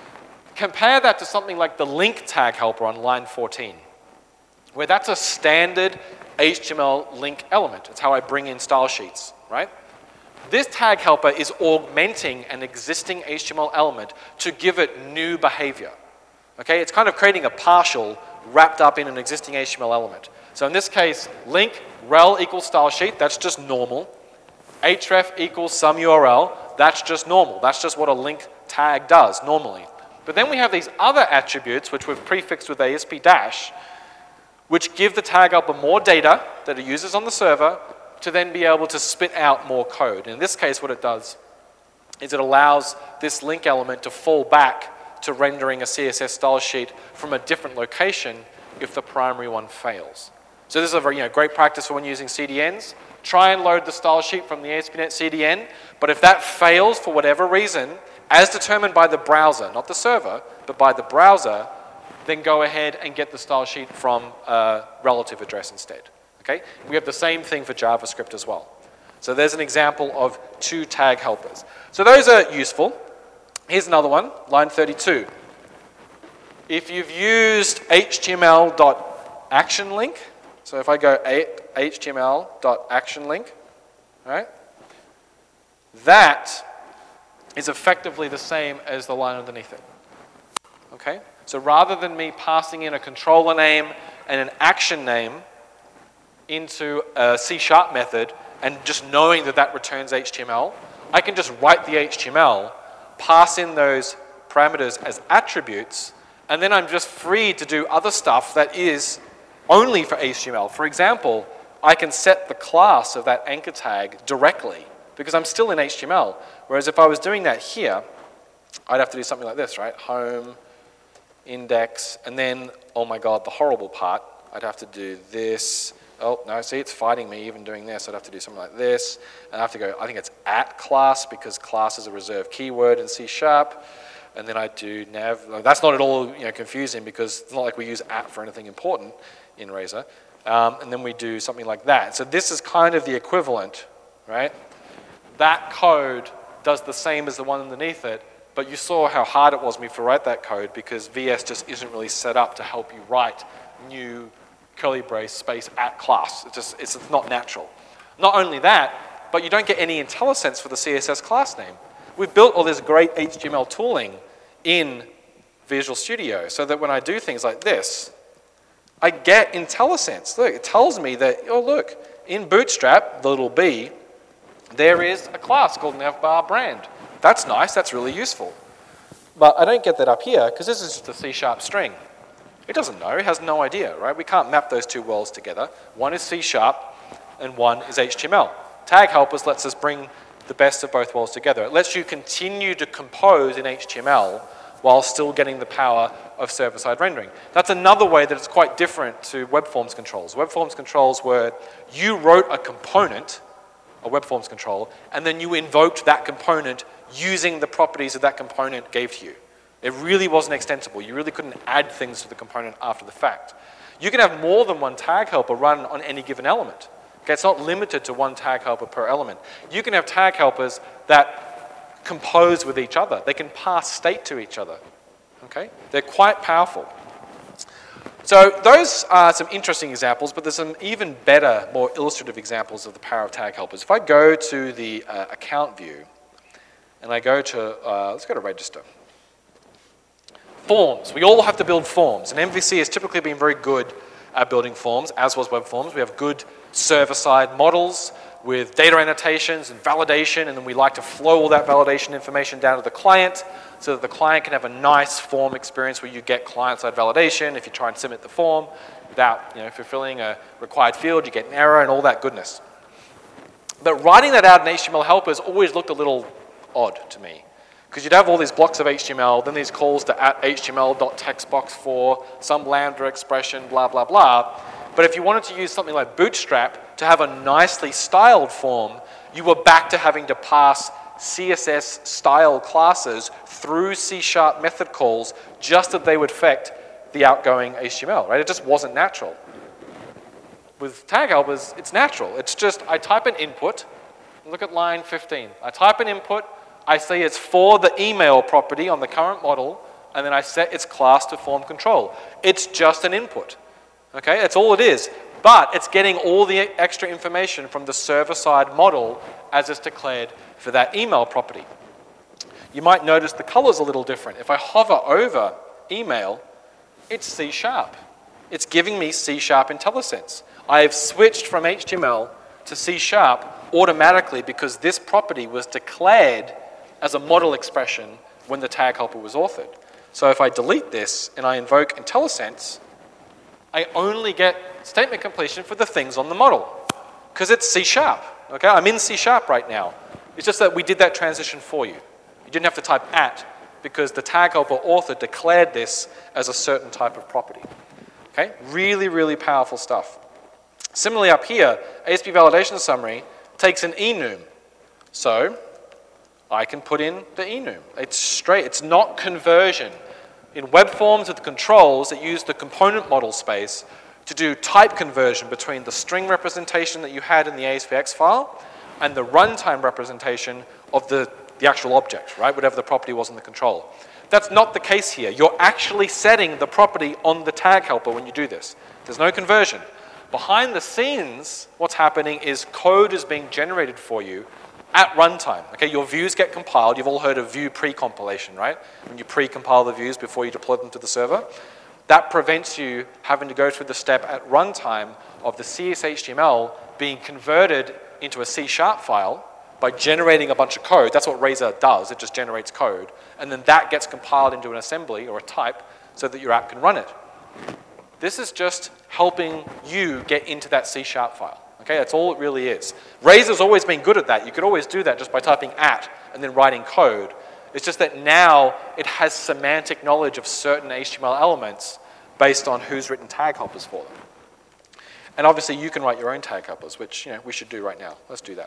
Compare that to something like the link tag helper on line 14, where that's a standard HTML link element. It's how I bring in style sheets, right? This tag helper is augmenting an existing HTML element to give it new behavior. Okay, it's kind of creating a partial wrapped up in an existing HTML element. So in this case, link rel equals style sheet, that's just normal. href equals some URL, that's just normal. That's just what a link tag does normally. But then we have these other attributes which we've prefixed with ASP dash, which give the tag helper more data that it uses on the server to then be able to spit out more code. And in this case, what it does is it allows this link element to fall back to rendering a CSS style sheet from a different location if the primary one fails. So this is a very great practice for when using CDNs. Try and load the style sheet from the ASP.NET CDN, but if that fails for whatever reason, as determined by the browser, not the server, but by the browser, then go ahead and get the style sheet from a relative address instead. Okay? We have the same thing for JavaScript as well. So there's an example of two tag helpers. So those are useful. Here's another one, line 32. If you've used HTML.ActionLink, so if I go HTML.ActionLink, right, that is effectively the same as the line underneath it. Okay? So rather than me passing in a controller name and an action name into a C# method and just knowing that that returns HTML, I can just write the HTML, pass in those parameters as attributes, and then I'm just free to do other stuff that is only for HTML. For example, I can set the class of that anchor tag directly because I'm still in HTML. Whereas if I was doing that here, I'd have to do something like this, right? Home, index, and then, oh my God, the horrible part, I'd have to do this. Oh, no, see, it's fighting me even doing this. I'd have to do something like this. And I have to go, I think it's at class because class is a reserved keyword in C#. And then I do nav. That's not at all confusing because it's not like we use at for anything important in Razor. And then we do something like that. So this is kind of the equivalent, right? That code does the same as the one underneath it, but you saw how hard it was for me to write that code because VS just isn't really set up to help you write new curly brace space at class. It's not natural. Not only that, but you don't get any IntelliSense for the CSS class name. We've built all this great HTML tooling in Visual Studio so that when I do things like this, I get IntelliSense. Look, it tells me that, oh look, in Bootstrap, the little b, there is a class called navbar brand. That's nice, that's really useful. But I don't get that up here because this is just a C# string. It doesn't know, it has no idea, right? We can't map those two worlds together. One is C# and one is HTML. Tag helpers lets us bring the best of both worlds together. It lets you continue to compose in HTML while still getting the power of server-side rendering. That's another way that it's quite different to web forms controls. Web forms controls were you wrote a component, a web forms control, and then you invoked that component using the properties that that component gave to you. It really wasn't extensible. You really couldn't add things to the component after the fact. You can have more than one tag helper run on any given element. Okay, it's not limited to one tag helper per element. You can have tag helpers that compose with each other. They can pass state to each other. Okay? They're quite powerful. So those are some interesting examples, but there's some even better, more illustrative examples of the power of tag helpers. If I go to the account view, and I go to, let's go to register. Forms. We all have to build forms, and MVC has typically been very good at building forms, as was web forms. We have good server-side models with data annotations and validation, and then we like to flow all that validation information down to the client so that the client can have a nice form experience where you get client-side validation. If you try and submit the form without fulfilling a required field, you get an error and all that goodness. But writing that out in HTML helpers always looked a little odd to me, because you'd have all these blocks of HTML, then these calls to @HTML.textbox for some Lambda expression, blah, blah, blah. But if you wanted to use something like Bootstrap to have a nicely styled form, you were back to having to pass CSS style classes through C# method calls just that they would affect the outgoing HTML, right? It just wasn't natural. With tag helpers, it's natural. It's just, I type an input, look at line 15. I type an input, I say it's for the email property on the current model, and then I set its class to form control. It's just an input. Okay, that's all it is. But it's getting all the extra information from the server-side model as it's declared for that email property. You might notice the color's a little different. If I hover over email, it's C#. It's giving me C# IntelliSense. I have switched from HTML to C# automatically because this property was declared as a model expression when the tag helper was authored. So if I delete this and I invoke IntelliSense, I only get statement completion for the things on the model because it's C#. Okay, I'm in C# right now. It's just that we did that transition for you. You didn't have to type @ because the tag helper author declared this as a certain type of property. Okay, really, really powerful stuff. Similarly up here, ASP validation summary takes an enum. So I can put in the enum. It's straight, it's not conversion. In web forms with controls that use the component model space to do type conversion between the string representation that you had in the ASPX file and the runtime representation of the actual object, right? Whatever the property was in the control. That's not the case here. You're actually setting the property on the tag helper when you do this. There's no conversion. Behind the scenes, what's happening is code is being generated for you at runtime. Okay, your views get compiled. You've all heard of view pre-compilation, right? When you pre-compile the views before you deploy them to the server. That prevents you having to go through the step at runtime of the CSHTML being converted into a C# file by generating a bunch of code. That's what Razor does. It just generates code. And then that gets compiled into an assembly or a type so that your app can run it. This is just helping you get into that C# file. Okay, that's all it really is. Razor's always been good at that. You could always do that just by typing @ and then writing code. It's just that now it has semantic knowledge of certain HTML elements based on who's written tag helpers for them. And obviously you can write your own tag helpers, which we should do right now. Let's do that.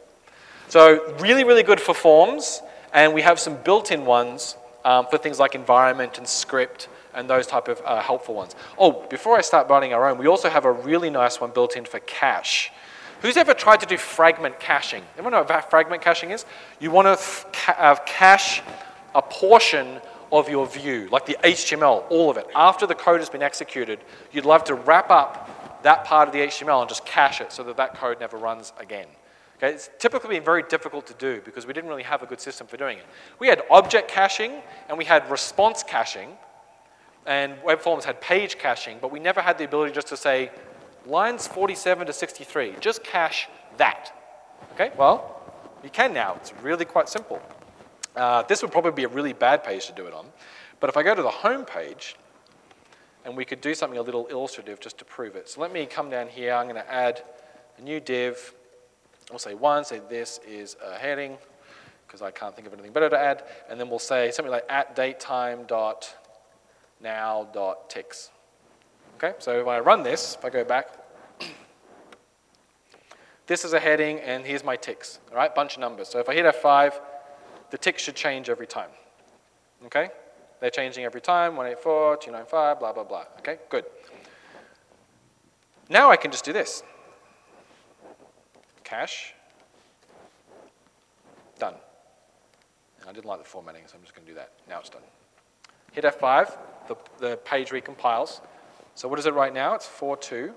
So really, really good for forms, and we have some built-in ones for things like environment and script and those type of helpful ones. Oh, before I start writing our own, we also have a really nice one built in for cache. Who's ever tried to do fragment caching? Anyone know what fragment caching is? You want to cache a portion of your view, like the HTML, all of it. After the code has been executed, you'd love to wrap up that part of the HTML and just cache it so that that code never runs again. Okay? It's typically been very difficult to do because we didn't really have a good system for doing it. We had object caching and we had response caching, and web forms had page caching, but we never had the ability just to say, lines 47 to 63, just cache that. Okay, well, you can now. It's really quite simple. This would probably be a really bad page to do it on, but if I go to the home page, and we could do something a little illustrative just to prove it. So let me come down here. I'm going to add a new div. We'll say one, say this is a heading, because I can't think of anything better to add, and then we'll say something like @datetime.now.ticks. Okay, so when I run this, if I go back, this is a heading, and here's my ticks, all right, bunch of numbers. So if I hit F5, the ticks should change every time, okay? They're changing every time, 184, 295, blah, blah, blah, okay, good. Now I can just do this. Cache, done. And I didn't like the formatting, so I'm just going to do that. Now it's done. Hit F5, the page recompiles. So what is it right now? It's 4.2.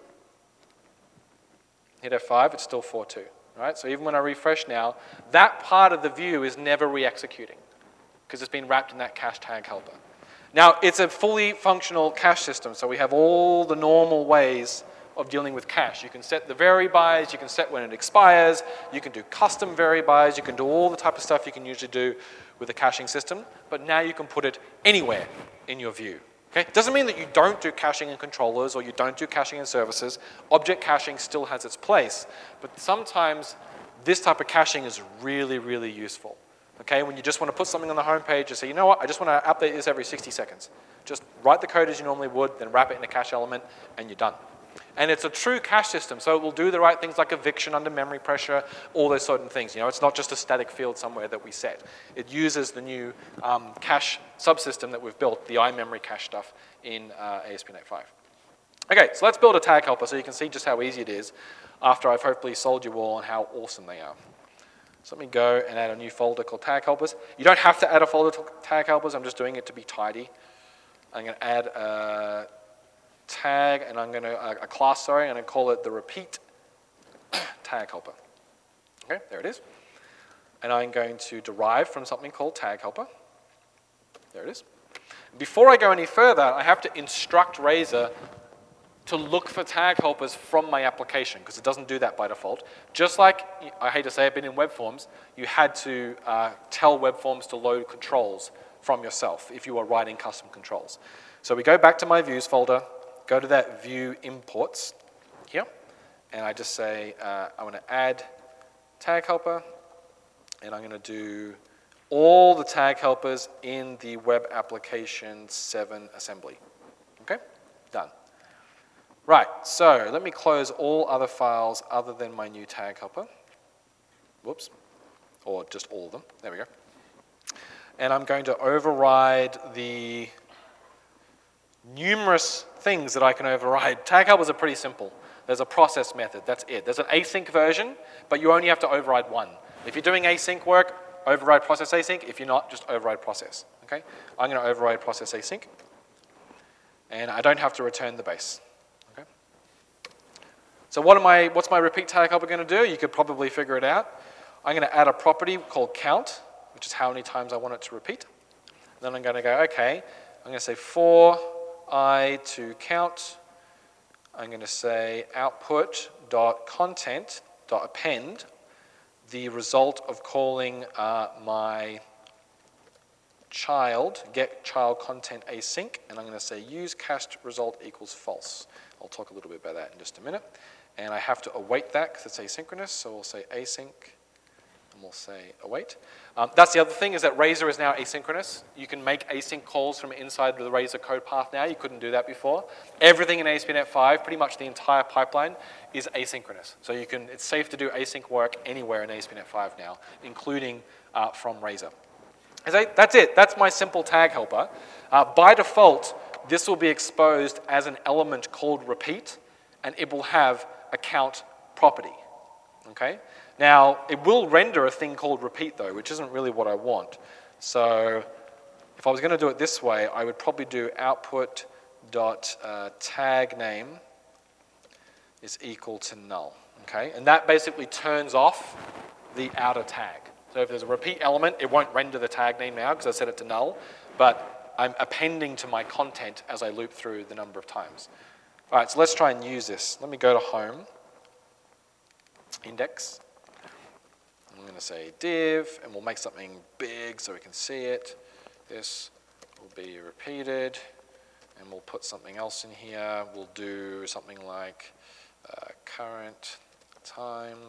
Hit F5, it's still 4.2. Right? So even when I refresh now, that part of the view is never re-executing because it's been wrapped in that cache tag helper. Now, it's a fully functional cache system, so we have all the normal ways of dealing with cache. You can set the vary-bys, you can set when it expires, you can do custom vary-bys, you can do all the type of stuff you can usually do with a caching system, but now you can put it anywhere in your view. Okay? Doesn't mean that you don't do caching in controllers or you don't do caching in services. Object caching still has its place, but sometimes this type of caching is really, really useful. Okay? When you just want to put something on the home page and say, you know what, I just want to update this every 60 seconds. Just write the code as you normally would, then wrap it in a cache element, and you're done. And it's a true cache system, so it will do the right things like eviction under memory pressure, all those certain things. You know, it's not just a static field somewhere that we set. It uses the new cache subsystem that we've built, the iMemory cache stuff in ASP.NET 5. Okay, so let's build a tag helper so you can see just how easy it is after I've hopefully sold you all on how awesome they are. So let me go and add a new folder called tag helpers. You don't have to add a folder to tag helpers. I'm just doing it to be tidy. I'm going to add a tag, and I'm going to, a class, sorry, and I call it the repeat tag helper. Okay, there it is. And I'm going to derive from something called tag helper. There it is. Before I go any further, I have to instruct Razor to look for tag helpers from my application, because it doesn't do that by default. Just like, I hate to say it, but in web forms, you had to tell web forms to load controls from yourself if you were writing custom controls. So we go back to my views folder, go to that view imports here, and I just say I want to add tag helper, and I'm going to do all the tag helpers in the web application 7 assembly. Okay, done. Right, so let me close all other files other than my new tag helper. Whoops, or just all of them. There we go. And I'm going to override the numerous things that I can override. Tag helpers are pretty simple. There's a process method, that's it. There's an async version, but you only have to override one. If you're doing async work, override process async. If you're not, just override process. Okay? I'm going to override process async. And I don't have to return the base. Okay? So what's my repeat tag helper going to do? You could probably figure it out. I'm going to add a property called count, which is how many times I want it to repeat. Then I'm going to go, okay, I'm going to say for I to count. I'm going to say output.content.append the result of calling my child, get child content async, and I'm going to say use cached result equals false. I'll talk a little bit about that in just a minute. And I have to await that because it's asynchronous, so we'll say async, and we'll say await. That's the other thing, is that Razor is now asynchronous. You can make async calls from inside the Razor code path now. You couldn't do that before. Everything in ASP.NET 5, pretty much the entire pipeline, is asynchronous. So it's safe to do async work anywhere in ASP.NET 5 now, including from Razor. That's it. That's my simple tag helper. By default, this will be exposed as an element called repeat, and it will have a count property. Okay? Now, it will render a thing called repeat, though, which isn't really what I want. So if I was going to do it this way, I would probably do output.tag name is equal to null. Okay? And that basically turns off the outer tag. So if there's a repeat element, it won't render the tag name now because I set it to null, but I'm appending to my content as I loop through the number of times. All right, so let's try and use this. Let me go to home, index. I'm going to say div, and we'll make something big so we can see it. This will be repeated, and we'll put something else in here. We'll do something like current time,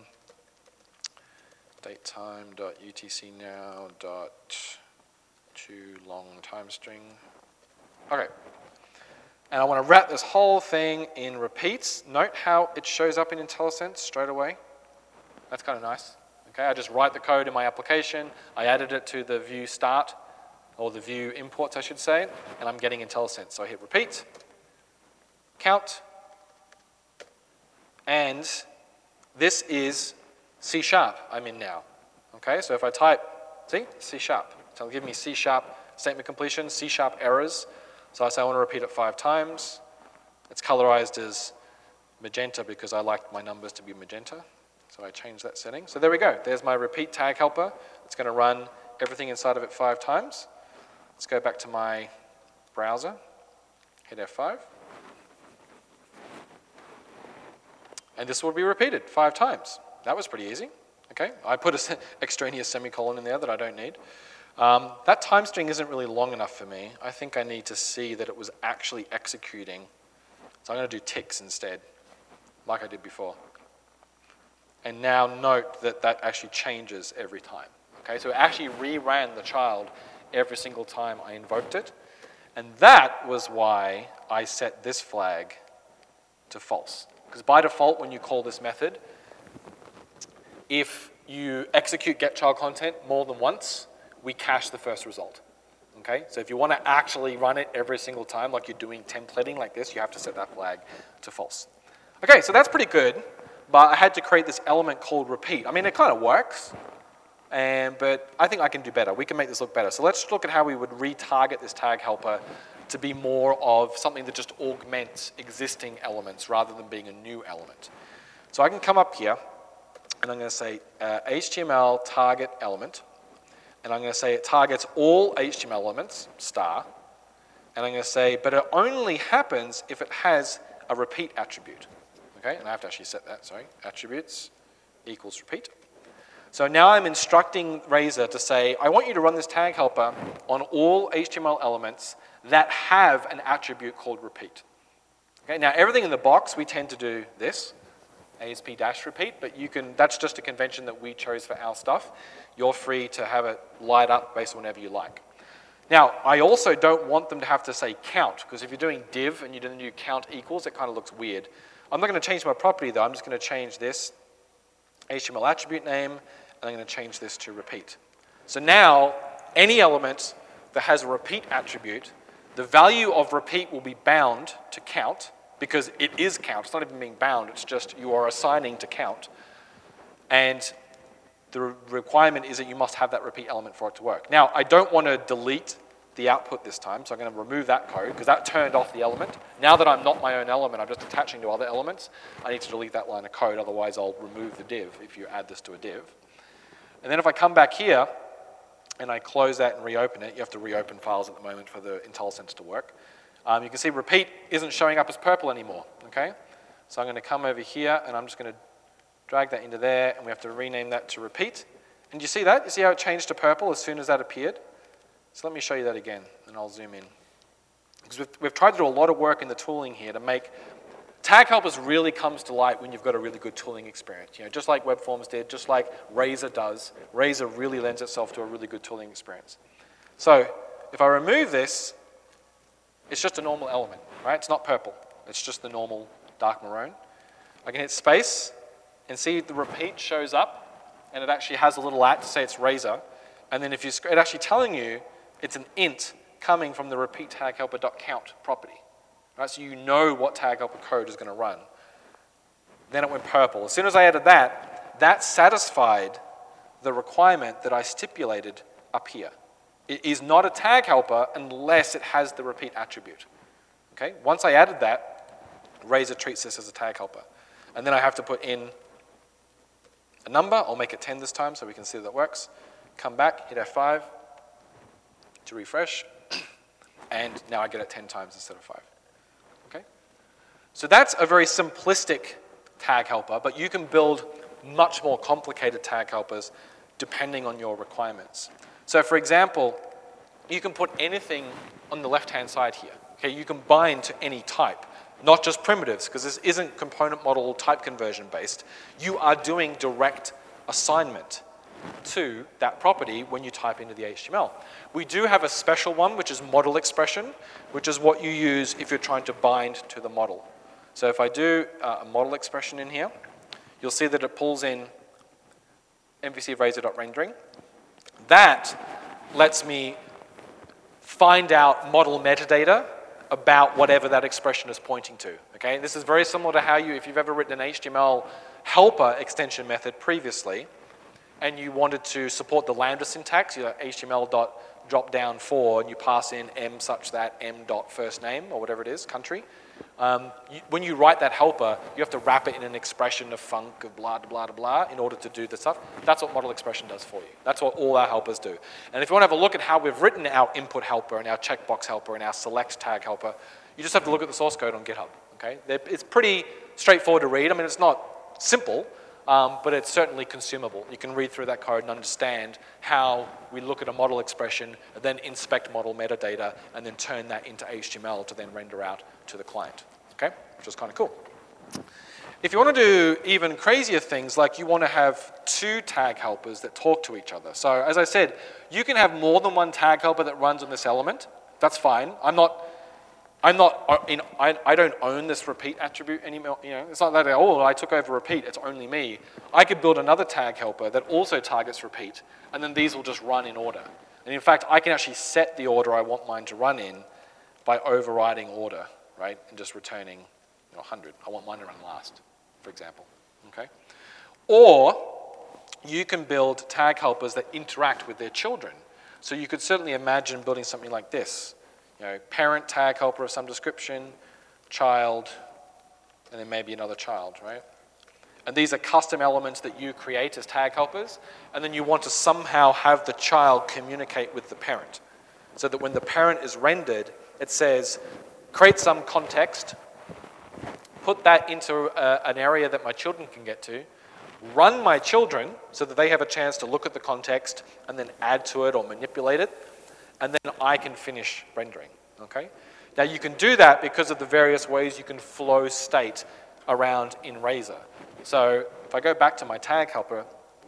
datetime.utcnow.toLongTimeString. Okay. And I want to wrap this whole thing in repeats. Note how it shows up in IntelliSense straight away. That's kind of nice. Okay, I just write the code in my application. I added it to the view start, or the view imports, I should say, and I'm getting IntelliSense. So I hit repeat, count, and this is C# I'm in now. Okay, so if I type, see, C#, so it'll give me C# statement completion, C# errors. So I say I want to repeat it 5 times. It's colorized as magenta because I like my numbers to be magenta. So I change that setting. So there we go. There's my repeat tag helper. It's going to run everything inside of it 5 times. Let's go back to my browser, hit F5. And this will be repeated 5 times. That was pretty easy. Okay, I put an extraneous semicolon in there that I don't need. That time string isn't really long enough for me. I think I need to see that it was actually executing. So I'm going to do ticks instead, like I did before. And now note that that actually changes every time. Okay, so it actually reran the child every single time I invoked it. And that was why I set this flag to false. Because by default, when you call this method, if you execute getChildContent more than once, we cache the first result. Okay? So if you want to actually run it every single time, like you're doing templating like this, you have to set that flag to false. Okay, so that's pretty good, but I had to create this element called repeat. I mean, it kind of works, but I think I can do better. We can make this look better. So let's look at how we would retarget this tag helper to be more of something that just augments existing elements rather than being a new element. So I can come up here, and I'm going to say HTML target element. And I'm going to say it targets all HTML elements, star. And I'm going to say, but it only happens if it has a repeat attribute. Okay, and I have to actually set that, sorry. Attributes equals repeat. So now I'm instructing Razor to say, I want you to run this tag helper on all HTML elements that have an attribute called repeat. Okay, now everything in the box, we tend to do this, ASP-repeat, but you can, that's just a convention that we chose for our stuff. You're free to have it light up based on whatever you like. Now, I also don't want them to have to say count, because if you're doing div and you didn't do count equals, it kind of looks weird. I'm not going to change my property though, I'm just going to change this HTML attribute name, and I'm going to change this to repeat. So now, any element that has a repeat attribute, the value of repeat will be bound to count, because it is count. It's not even being bound, it's just you are assigning to count. And the requirement is that you must have that repeat element for it to work. Now, I don't want to delete the output this time, so I'm going to remove that code because that turned off the element. Now that I'm not my own element, I'm just attaching to other elements, I need to delete that line of code, otherwise I'll remove the div if you add this to a div. And then if I come back here and I close that and reopen it, you have to reopen files at the moment for the IntelliSense to work. You can see repeat isn't showing up as purple anymore, okay? So I'm going to come over here and I'm just going to drag that into there, and we have to rename that to repeat. And you see that? You see how it changed to purple as soon as that appeared? So let me show you that again, and I'll zoom in. Because we've tried to do a lot of work in the tooling here to make tag helpers really comes to light when you've got a really good tooling experience. You know, just like WebForms did, just like Razor does. Razor really lends itself to a really good tooling experience. So if I remove this, it's just a normal element, right? It's not purple. It's just the normal dark maroon. I can hit space and see the repeat shows up, and it actually has a little at to say it's Razor. And then if it's actually telling you it's an int coming from the repeat tag helper.count property. Right? So you know what tag helper code is going to run. Then it went purple. As soon as I added that, that satisfied the requirement that I stipulated up here. It is not a tag helper unless it has the repeat attribute. Okay? Once I added that, Razor treats this as a tag helper. And then I have to put in a number. I'll make it 10 this time so we can see that works. Come back, hit F5 to refresh, and now I get it 10 times instead of 5. Okay? So that's a very simplistic tag helper, but you can build much more complicated tag helpers depending on your requirements. So for example, you can put anything on the left-hand side here. Okay? You can bind to any type, not just primitives, because this isn't component model type conversion based. You are doing direct assignment to that property when you type into the HTML. We do have a special one, which is model expression, which is what you use if you're trying to bind to the model. So if I do a model expression in here, you'll see that it pulls in MVC razor.rendering. That lets me find out model metadata about whatever that expression is pointing to. Okay? This is very similar to how if you've ever written an HTML helper extension method previously, and you wanted to support the Lambda syntax, HTML.dropdown4, and you pass in m such that m.firstname, or whatever it is, country. When you write that helper, you have to wrap it in an expression of func, of blah, blah, blah, blah, in order to do the stuff. That's what model expression does for you. That's what all our helpers do. And if you want to have a look at how we've written our input helper and our checkbox helper and our select tag helper, you just have to look at the source code on GitHub. Okay? It's pretty straightforward to read. I mean, it's not simple, but it's certainly consumable. You can read through that code and understand how we look at a model expression, and then inspect model metadata, and then turn that into HTML to then render out to the client, okay? Which is kind of cool. If you want to do even crazier things, like you want to have two tag helpers that talk to each other. So as I said, you can have more than one tag helper that runs on this element. That's fine. I don't own this repeat attribute anymore. You know, it's not that, oh, I took over repeat, it's only me. I could build another tag helper that also targets repeat, and then these will just run in order. And in fact, I can actually set the order I want mine to run in by overriding order, right? And just returning 100. I want mine to run last, for example, okay? Or you can build tag helpers that interact with their children. So you could certainly imagine building something like this. Parent tag helper of some description, child, and then maybe another child, right? And these are custom elements that you create as tag helpers, and then you want to somehow have the child communicate with the parent, so that when the parent is rendered, it says, create some context, put that into an area that my children can get to, run my children so that they have a chance to look at the context and then add to it or manipulate it, and then I can finish rendering, okay? Now you can do that because of the various ways you can flow state around in Razor. So if I go back to my tag helper,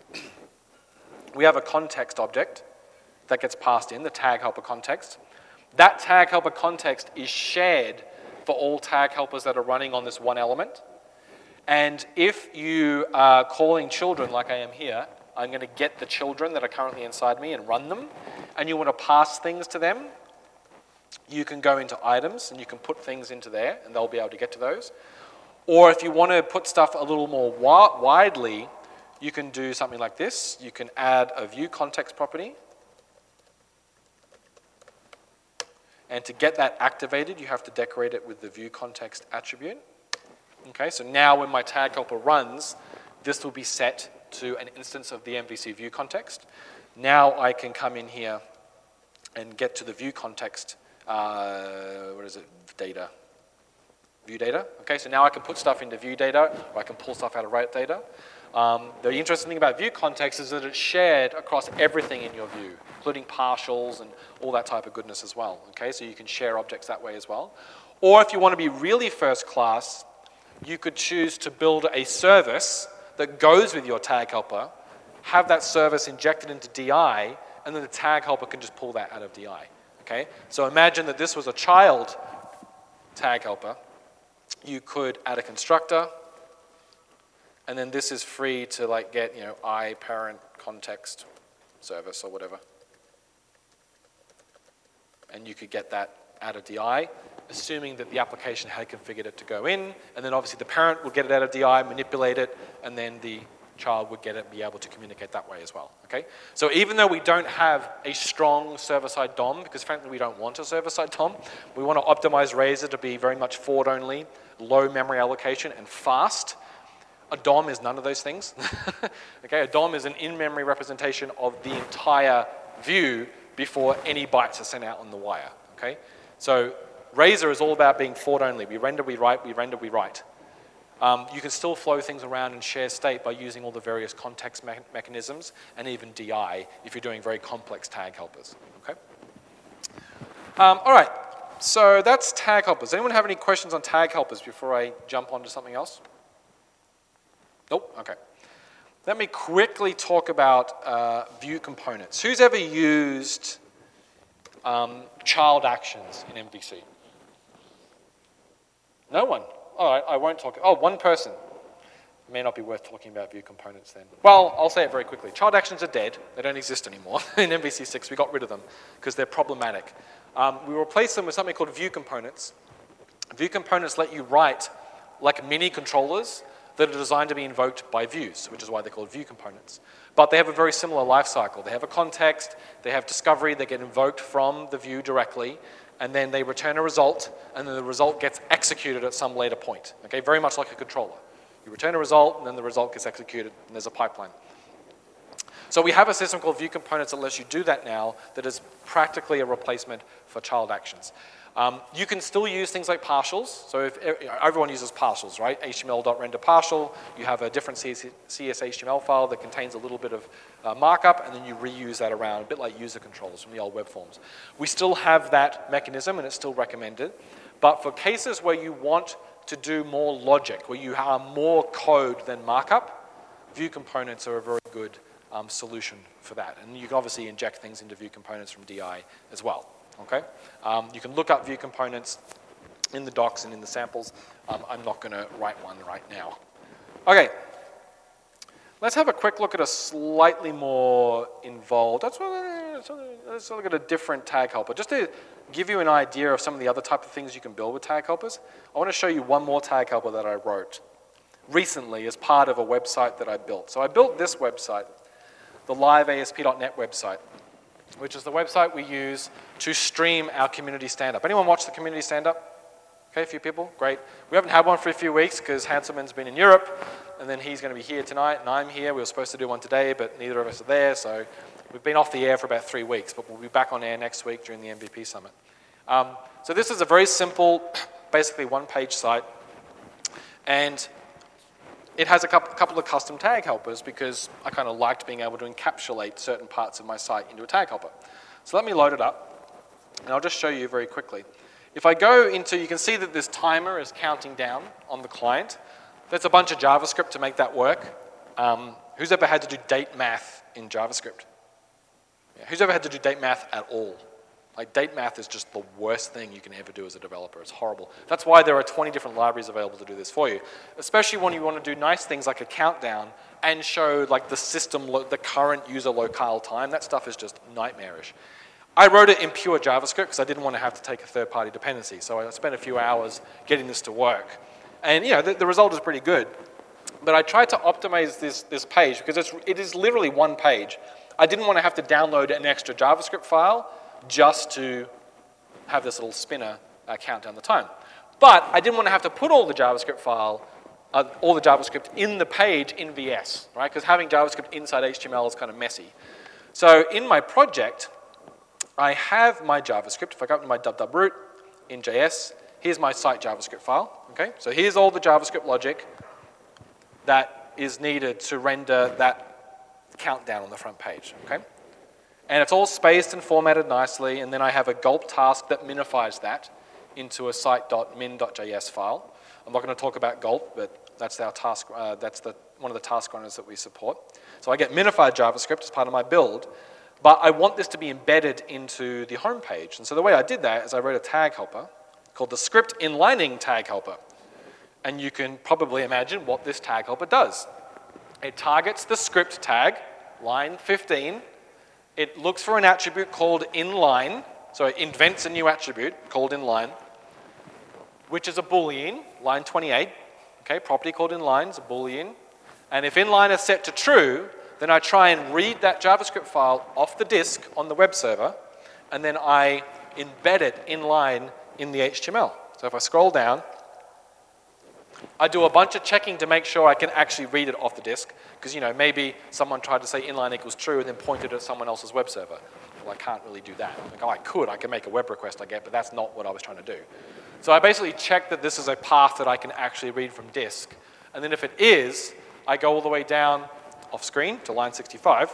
we have a context object that gets passed in, the tag helper context. That tag helper context is shared for all tag helpers that are running on this one element. And if you are calling children like I am here, I'm going to get the children that are currently inside me and run them, and you want to pass things to them, you can go into items and you can put things into there and they'll be able to get to those. Or if you want to put stuff a little more widely, you can do something like this. You can add a view context property. And to get that activated, you have to decorate it with the view context attribute. Okay, so now when my tag helper runs, this will be set to an instance of the MVC view context. Now I can come in here and get to the view context, data. View data. Okay, so now I can put stuff into view data, or I can pull stuff out of write data. The interesting thing about view context is that it's shared across everything in your view, including partials and all that type of goodness as well. Okay, so you can share objects that way as well. Or if you want to be really first class, you could choose to build a service that goes with your tag helper, have that service injected into DI, and then the tag helper can just pull that out of DI. Okay, so imagine that this was a child tag helper. You could add a constructor, and then this is free to like get, I parent context service or whatever. And you could get that out of DI, assuming that the application had configured it to go in, and then obviously the parent will get it out of DI, manipulate it, and then the child would get it and be able to communicate that way as well. Okay? So even though we don't have a strong server-side DOM, because frankly we don't want a server-side DOM, we want to optimize Razor to be very much forward-only, low memory allocation, and fast. A DOM is none of those things. Okay, a DOM is an in-memory representation of the entire view before any bytes are sent out on the wire. Okay, so Razor is all about being forward-only. We render, we write, we render, we write. You can still flow things around and share state by using all the various context mechanisms and even DI if you're doing very complex tag helpers. Okay. All right. So that's tag helpers. Anyone have any questions on tag helpers before I jump on to something else? Nope? Okay. Let me quickly talk about view components. Who's ever used child actions in MVC? No one? All right, I won't talk. Oh, one person. It may not be worth talking about view components then. Well, I'll say it very quickly. Child actions are dead. They don't exist anymore. In MVC 6, we got rid of them because they're problematic. We replaced them with something called view components. View components let you write like mini controllers that are designed to be invoked by views, which is why they're called view components. But they have a very similar life cycle. They have a context, they have discovery, they get invoked from the view directly, and then they return a result, and then the result gets executed at some later point. Okay, very much like a controller. You return a result, and then the result gets executed, and there's a pipeline. So we have a system called view components that lets you do that now that is practically a replacement for child actions. You can still use things like partials. So if everyone uses partials, right? HTML.render partial, you have a different CS/HTML file that contains a little bit of markup, and then you reuse that around, a bit like user controls from the old web forms. We still have that mechanism, and it's still recommended. But for cases where you want to do more logic, where you have more code than markup, view components are a very good solution for that. And you can obviously inject things into view components from DI as well. Okay? You can look up view components in the docs and in the samples. I'm not going to write one right now. Okay. Let's have a quick look at a slightly more involved. Let's look at a different tag helper. Just to give you an idea of some of the other type of things you can build with tag helpers, I want to show you one more tag helper that I wrote recently as part of a website that I built. So I built this website, the live ASP.NET website, which is the website we use to stream our community stand-up. Anyone watch the community stand-up? Okay, a few people, great. We haven't had one for a few weeks because Hanselman's been in Europe, and then he's going to be here tonight, and I'm here. We were supposed to do one today, but neither of us are there, so we've been off the air for about 3 weeks, but we'll be back on air next week during the MVP Summit. So this is a very simple, basically one-page site, and it has a couple of custom tag helpers because I kind of liked being able to encapsulate certain parts of my site into a tag helper. So let me load it up, and I'll just show you very quickly. If I go into, you can see that this timer is counting down on the client. There's a bunch of JavaScript to make that work. Who's ever had to do date math in JavaScript? Yeah. Who's ever had to do date math at all? Like, date math is just the worst thing you can ever do as a developer. It's horrible. That's why there are 20 different libraries available to do this for you, especially when you want to do nice things like a countdown and show like the system, the current user locale time. That stuff is just nightmarish. I wrote it in pure JavaScript because I didn't want to have to take a third-party dependency. So I spent a few hours getting this to work. And the result is pretty good. But I tried to optimize this page because it is literally one page. I didn't want to have to download an extra JavaScript file just to have this little spinner count down the time. But I didn't want to have to put all the JavaScript in the page in VS, right? Because having JavaScript inside HTML is kind of messy. So in my project, I have my JavaScript. If I go up to my root in JS, here's my site JavaScript file, okay? So here's all the JavaScript logic that is needed to render that countdown on the front page, okay? And it's all spaced and formatted nicely, and then I have a gulp task that minifies that into a site.min.js file. I'm not going to talk about gulp, but that's our task. That's one of the task runners that we support. So I get minified JavaScript as part of my build, but I want this to be embedded into the home page. And so the way I did that is I wrote a tag helper called the script inlining tag helper. And you can probably imagine what this tag helper does. It targets the script tag, line 15. It looks for an attribute called inline. So it invents a new attribute called inline, which is a Boolean, line 28. Okay, property called inline is a Boolean. And if inline is set to true, then I try and read that JavaScript file off the disk on the web server, and then I embed it inline in the HTML. So if I scroll down, I do a bunch of checking to make sure I can actually read it off the disk, because maybe someone tried to say inline equals true and then pointed at someone else's web server. Well, I can't really do that. I can make a web request, but that's not what I was trying to do. So I basically check that this is a path that I can actually read from disk, and then if it is, I go all the way down off screen to line 65,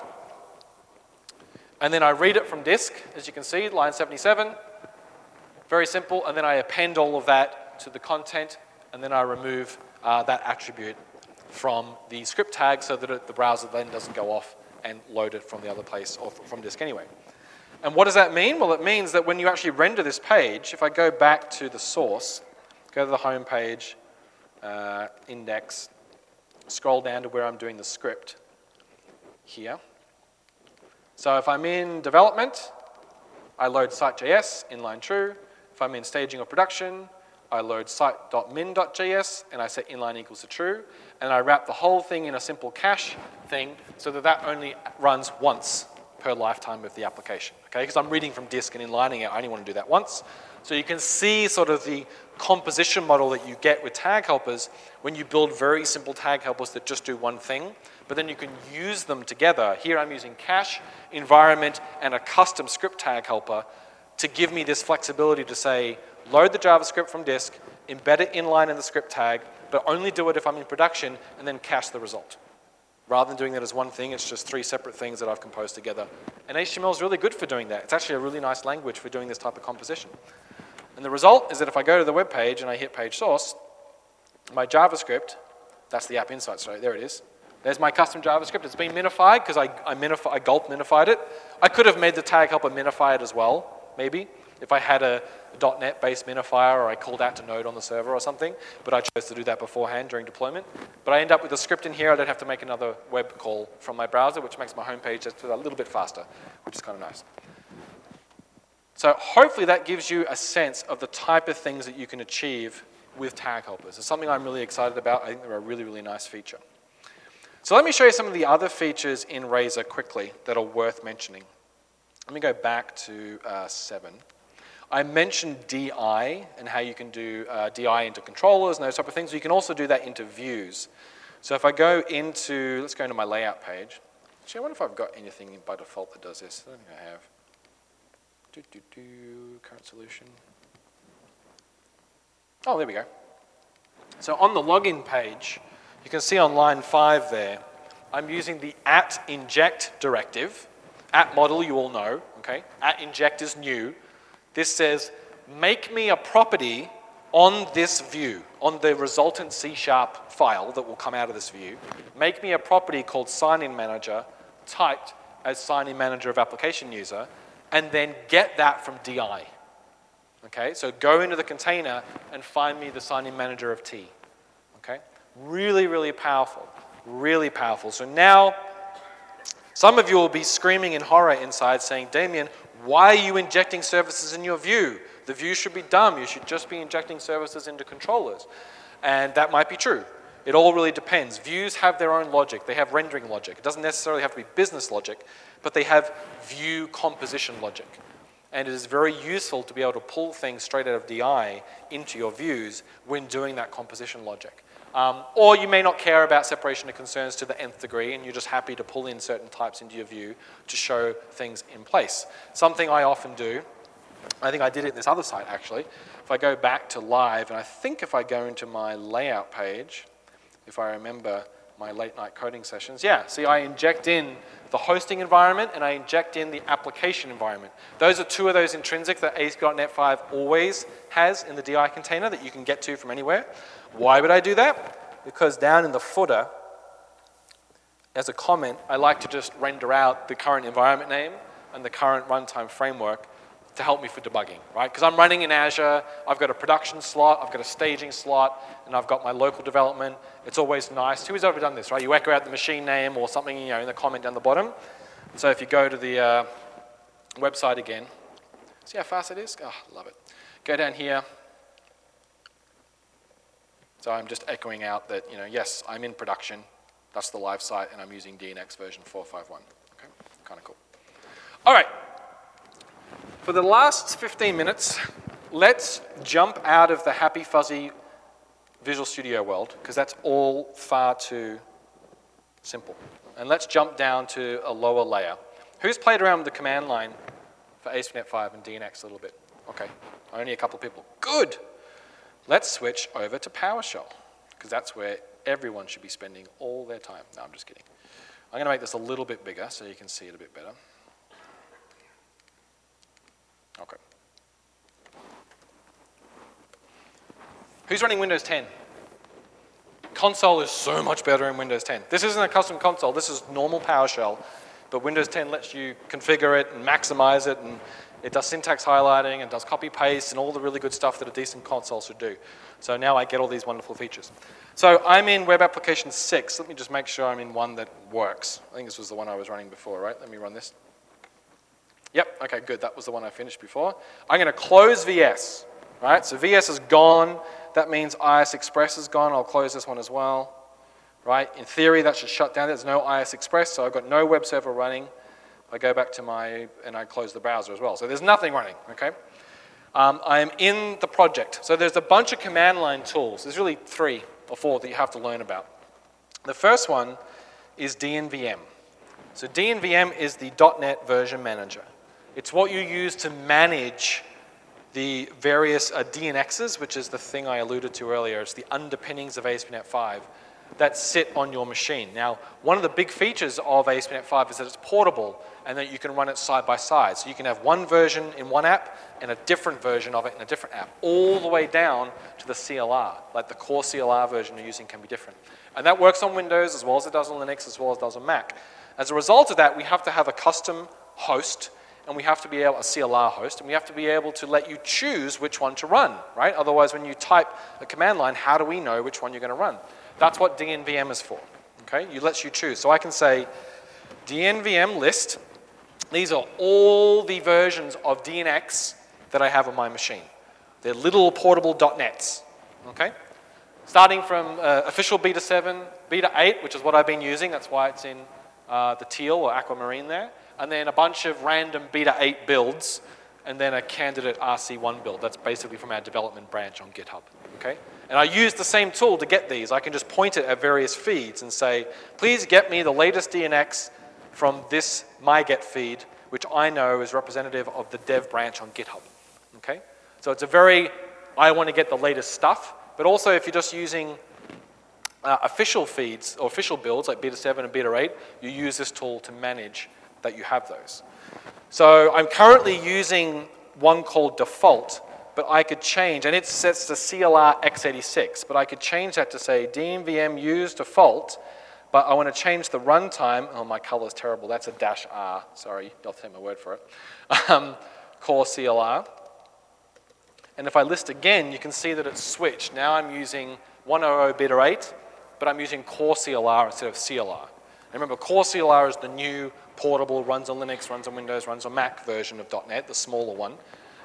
and then I read it from disk, as you can see, line 77, very simple, and then I append all of that to the content, and then I remove that attribute from the script tag so that the browser then doesn't go off and load it from the other place or from disk anyway. And what does that mean? Well, it means that when you actually render this page, if I go back to the source, go to the home page, index, scroll down to where I'm doing the script here. So if I'm in development, I load site.js, inline true. If I'm in staging or production, I load site.min.js and I set inline equals to true. And I wrap the whole thing in a simple cache thing so that that only runs once per lifetime of the application. Okay, because I'm reading from disk and inlining it, I only want to do that once. So you can see sort of the composition model that you get with tag helpers when you build very simple tag helpers that just do one thing, but then you can use them together. Here I'm using cache, environment, and a custom script tag helper to give me this flexibility to say, load the JavaScript from disk, embed it inline in the script tag, but only do it if I'm in production, and then cache the result. Rather than doing that as one thing, it's just three separate things that I've composed together. And HTML is really good for doing that. It's actually a really nice language for doing this type of composition. And the result is that if I go to the web page and I hit page source, my JavaScript, that's the app insights, sorry, there it is. There's my custom JavaScript. It's been minified because I gulp minified it. I could have made the tag helper minify it as well, maybe, if I had a .NET-based minifier or I called out to Node on the server or something, but I chose to do that beforehand during deployment. But I end up with a script in here. I don't have to make another web call from my browser, which makes my home page just a little bit faster, which is kind of nice. So hopefully that gives you a sense of the type of things that you can achieve with tag helpers. It's something I'm really excited about. I think they're a really, really nice feature. So let me show you some of the other features in Razor quickly that are worth mentioning. Let me go back to 7. I mentioned DI and how you can do DI into controllers and those type of things. You can also do that into views. So if I go into, let's go into my layout page. Actually, I wonder if I've got anything by default that does this. I don't think I have. Current solution. Oh, there we go. So on the login page, you can see on line 5 there, I'm using the @inject directive. @model you all know, okay? @inject is new. This says, make me a property on this view, on the resultant C# file that will come out of this view. Make me a property called sign-in manager, typed as sign-in manager of application user, and then get that from DI. Okay, so go into the container and find me the sign-in manager of T. Okay, really, really powerful, really powerful. So now, some of you will be screaming in horror inside saying, Damien, why are you injecting services in your view? The view should be dumb. You should just be injecting services into controllers. And that might be true. It all really depends. Views have their own logic. They have rendering logic. It doesn't necessarily have to be business logic, but they have view composition logic. And it is very useful to be able to pull things straight out of DI into your views when doing that composition logic. Or you may not care about separation of concerns to the nth degree, and you're just happy to pull in certain types into your view to show things in place. Something I often do, I think I did it in this other site actually. If I go back to live, and I think if I go into my layout page, if I remember my late night coding sessions, yeah, see I inject in the hosting environment and I inject in the application environment. Those are two of those intrinsic that ASP.NET 5 always has in the DI container that you can get to from anywhere. Why would I do that? Because down in the footer, as a comment, I like to just render out the current environment name and the current runtime framework to help me for debugging, right? Because I'm running in Azure, I've got a production slot, I've got a staging slot, and I've got my local development. It's always nice. Who's ever done this, right? You echo out the machine name or something, you know, in the comment down the bottom. So if you go to the website again, see how fast it is? Oh, love it. Go down here. So I'm just echoing out that, you know, yes, I'm in production. That's the live site, and I'm using DNX version 4.5.1. Okay, kind of cool. All right. For the last 15 minutes, let's jump out of the happy, fuzzy Visual Studio world, because that's all far too simple. And let's jump down to a lower layer. Who's played around with the command line for ASP.NET 5 and DNX a little bit? Okay, only a couple of people. Good. Let's switch over to PowerShell, because that's where everyone should be spending all their time. No, I'm just kidding. I'm going to make this a little bit bigger so you can see it a bit better. Okay. Who's running Windows 10? Console is so much better in Windows 10. This isn't a custom console, this is normal PowerShell, but Windows 10 lets you configure it and maximize it, and it does syntax highlighting and does copy paste and all the really good stuff that a decent console should do. So now I get all these wonderful features. So I'm in Web Application 6. Let me just make sure I'm in one that works. I think this was the one I was running before, right? Let me run this. Yep, okay, good. That was the one I finished before. I'm going to close VS, right? So VS is gone. That means IS Express is gone. I'll close this one as well, right? In theory, that should shut down. There's no IS Express, so I've got no web server running. I go back to and I close the browser as well. So there's nothing running, okay? I am in the project. So there's a bunch of command line tools. There's really 3 or 4 that you have to learn about. The first one is DNVM. So DNVM is the .NET version manager. It's what you use to manage the various DNXs, which is the thing I alluded to earlier. It's the underpinnings of ASP.NET 5 that sit on your machine. Now, one of the big features of ASP.NET 5 is that it's portable and that you can run it side by side. So you can have one version in one app and a different version of it in a different app, all the way down to the CLR. Like the core CLR version you're using can be different. And that works on Windows as well as it does on Linux, as well as it does on Mac. As a result of that, we have to have a custom host, and we have to be able, a CLR host, and we have to be able to let you choose which one to run, right? Otherwise, when you type a command line, how do we know which one you're going to run? That's what DNVM is for, okay? It lets you choose. So I can say DNVM list. These are all the versions of DNX that I have on my machine. They're little portable .NETs, okay? Starting from official Beta 7, Beta 8, which is what I've been using. That's why it's in the teal or aquamarine there. And then a bunch of random Beta 8 builds, and then a candidate RC1 build. That's basically from our development branch on GitHub, okay? And I use the same tool to get these. I can just point it at various feeds and say, please get me the latest DNX from this myget feed, which I know is representative of the dev branch on GitHub, okay? So it's a very, I want to get the latest stuff, but also if you're just using official feeds or official builds like Beta 7 and Beta 8, you use this tool to manage that you have those. So I'm currently using one called default, but I could change, and it sets the CLR x86, but I could change that to say DNVM use default, but I want to change the runtime. Oh, my color's terrible. That's a -R. Sorry, you'll take my word for it. Core CLR. And if I list again, you can see that it's switched. Now I'm using 100 Beta 8, but I'm using Core CLR instead of CLR. And remember, Core CLR is the new portable, runs on Linux, runs on Windows, runs on Mac version of .NET, the smaller one.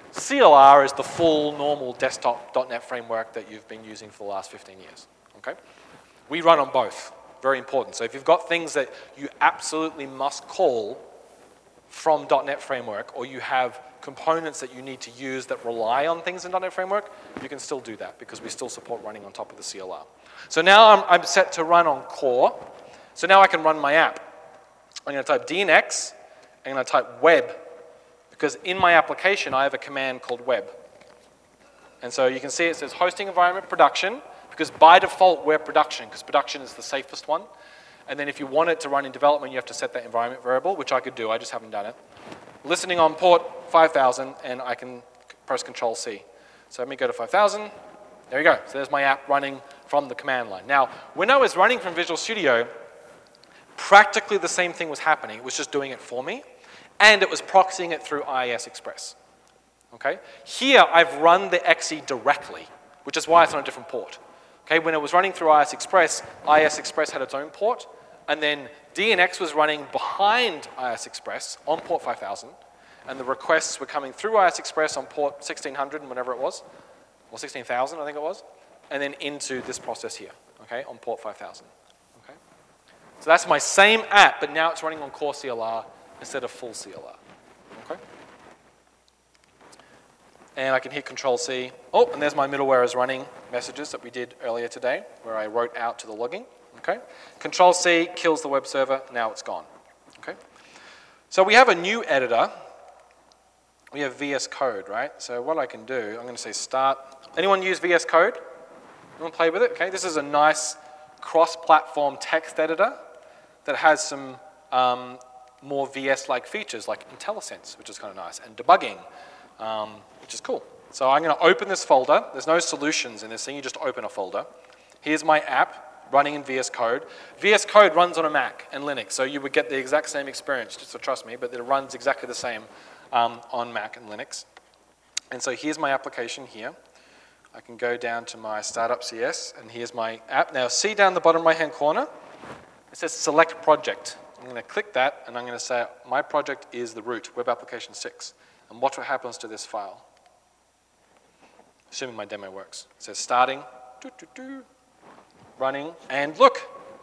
CLR is the full, normal desktop .NET framework that you've been using for the last 15 years, okay? We run on both. Very important. So if you've got things that you absolutely must call from .NET Framework, or you have components that you need to use that rely on things in .NET Framework, you can still do that because we still support running on top of the CLR. So now I'm set to run on core. So now I can run my app. I'm going to type DNX, I'm going to type web, because in my application I have a command called web. And so you can see it says hosting environment production, because by default we're production, because production is the safest one. And then if you want it to run in development, you have to set that environment variable, which I could do, I just haven't done it. Listening on port 5000, and I can press Control C. So let me go to 5000. There you go. So there's my app running from the command line. Now, when I was running from Visual Studio, practically the same thing was happening. It was just doing it for me, and it was proxying it through IIS Express. Okay? Here, I've run the exe directly, which is why it's on a different port. Okay? When it was running through IIS Express had its own port, and then DNX was running behind IIS Express on port 5000, and the requests were coming through IIS Express on port 1600 and whatever it was, or 16,000 I think it was, and then into this process here, okay, on port 5000. Okay? So that's my same app, but now it's running on core CLR instead of full CLR. Okay? And I can hit Control C. Oh, and there's my middleware is running messages that we did earlier today, where I wrote out to the logging. Okay? Control C kills the web server, now it's gone. Okay? So we have a new editor. We have VS Code, right? So what I can do, I'm going to say start. Anyone use VS Code? Anyone play with it? Okay, this is a nice cross-platform text editor that has some more VS-like features like IntelliSense, which is kind of nice, and debugging, which is cool. So I'm going to open this folder. There's no solutions in this thing. You just open a folder. Here's my app running in VS Code. VS Code runs on a Mac and Linux, so you would get the exact same experience, just so trust me, but it runs exactly the same on Mac and Linux. And so here's my application here. I can go down to my Startup CS, and here's my app. Now see down the bottom right-hand corner, it says Select Project. I'm going to click that, and I'm going to say my project is the root, Web Application 6. And watch what happens to this file. Assuming my demo works. It says starting, running, and look,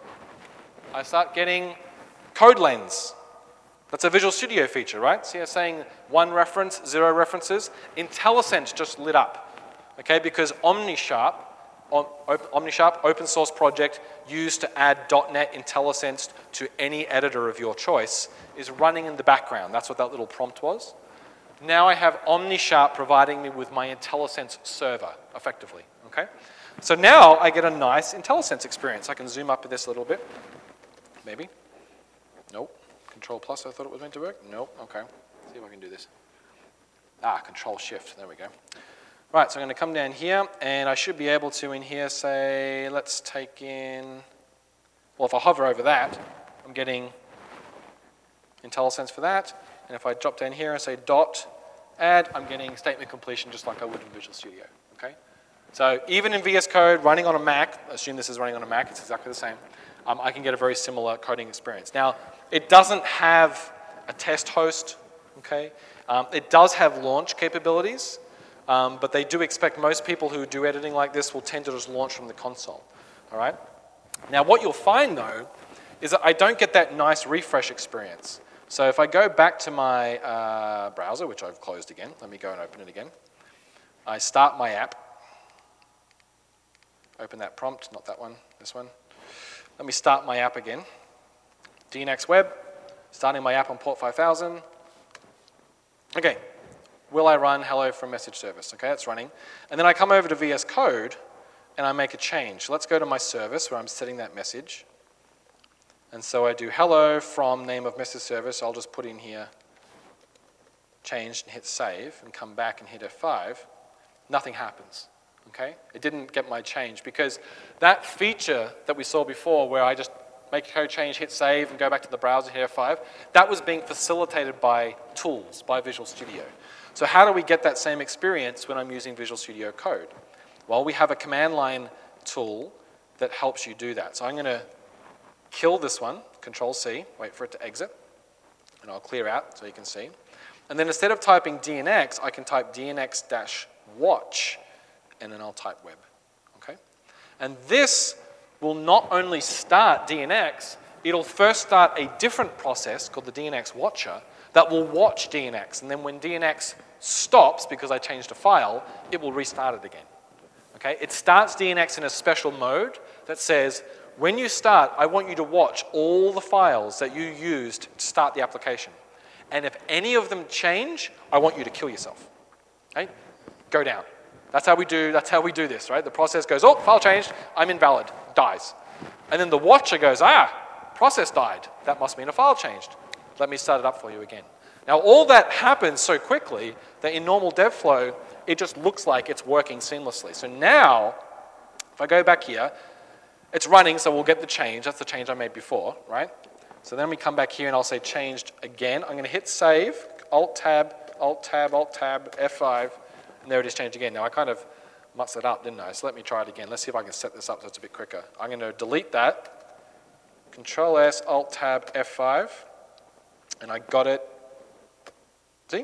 I start getting code lens. That's a Visual Studio feature, right? See, I'm saying 1 reference, 0 references. IntelliSense just lit up, okay? Because OmniSharp, open source project used to add .NET IntelliSense to any editor of your choice, is running in the background. That's what that little prompt was. Now I have OmniSharp providing me with my IntelliSense server, effectively, okay? So now I get a nice IntelliSense experience. I can zoom up this a little bit, maybe. Nope. Control plus, I thought it was meant to work. Nope, okay. See if I can do this. Control shift, there we go. Right, so I'm going to come down here, and I should be able to, in here, say, let's take in, well, if I hover over that, I'm getting IntelliSense for that. And if I drop down here and say dot add, I'm getting statement completion just like I would in Visual Studio, okay? So even in VS Code running on a Mac, assume this is running on a Mac, it's exactly the same, I can get a very similar coding experience. Now, it doesn't have a test host, okay? It does have launch capabilities, but they do expect most people who do editing like this will tend to just launch from the console, all right? Now, what you'll find, though, is that I don't get that nice refresh experience. So if I go back to my browser, which I've closed again, let me go and open it again. I start my app. Open that prompt, not that one, this one. Let me start my app again. DNX Web, starting my app on port 5000. Okay, will I run hello from message service? Okay, it's running. And then I come over to VS Code, and I make a change. Let's go to my service where I'm setting that message. And so I do hello from name of message service. I'll just put in here changed and hit save and come back and hit F5. Nothing happens, okay? It didn't get my change because that feature that we saw before where I just make a code change, hit save, and go back to the browser, hit F5, that was being facilitated by tools, by Visual Studio. So how do we get that same experience when I'm using Visual Studio Code? Well, we have a command line tool that helps you do that. So I'm going to kill this one, Control C, wait for it to exit, and I'll clear out so you can see. And then instead of typing DNX, I can type DNX-watch, and then I'll type web, okay? And this will not only start DNX, it'll first start a different process called the DNX watcher that will watch DNX. And then when DNX stops because I changed a file, it will restart it again. Okay? It starts DNX in a special mode that says, when you start, I want you to watch all the files that you used to start the application. And if any of them change, I want you to kill yourself. Okay? Go down. That's how we do this, right? The process goes, oh, file changed, I'm invalid, dies. And then the watcher goes, process died. That must mean a file changed. Let me start it up for you again. Now, all that happens so quickly that in normal dev flow, it just looks like it's working seamlessly. So now, if I go back here, it's running, so we'll get the change. That's the change I made before, right? So then we come back here and I'll say changed again. I'm going to hit save, Alt-Tab, Alt-Tab, Alt-Tab, F5, and there it is changed again. Now I kind of mutzed it up, didn't I? So let me try it again. Let's see if I can set this up so it's a bit quicker. I'm going to delete that, Control-S, Alt-Tab, F5, and I got it. See?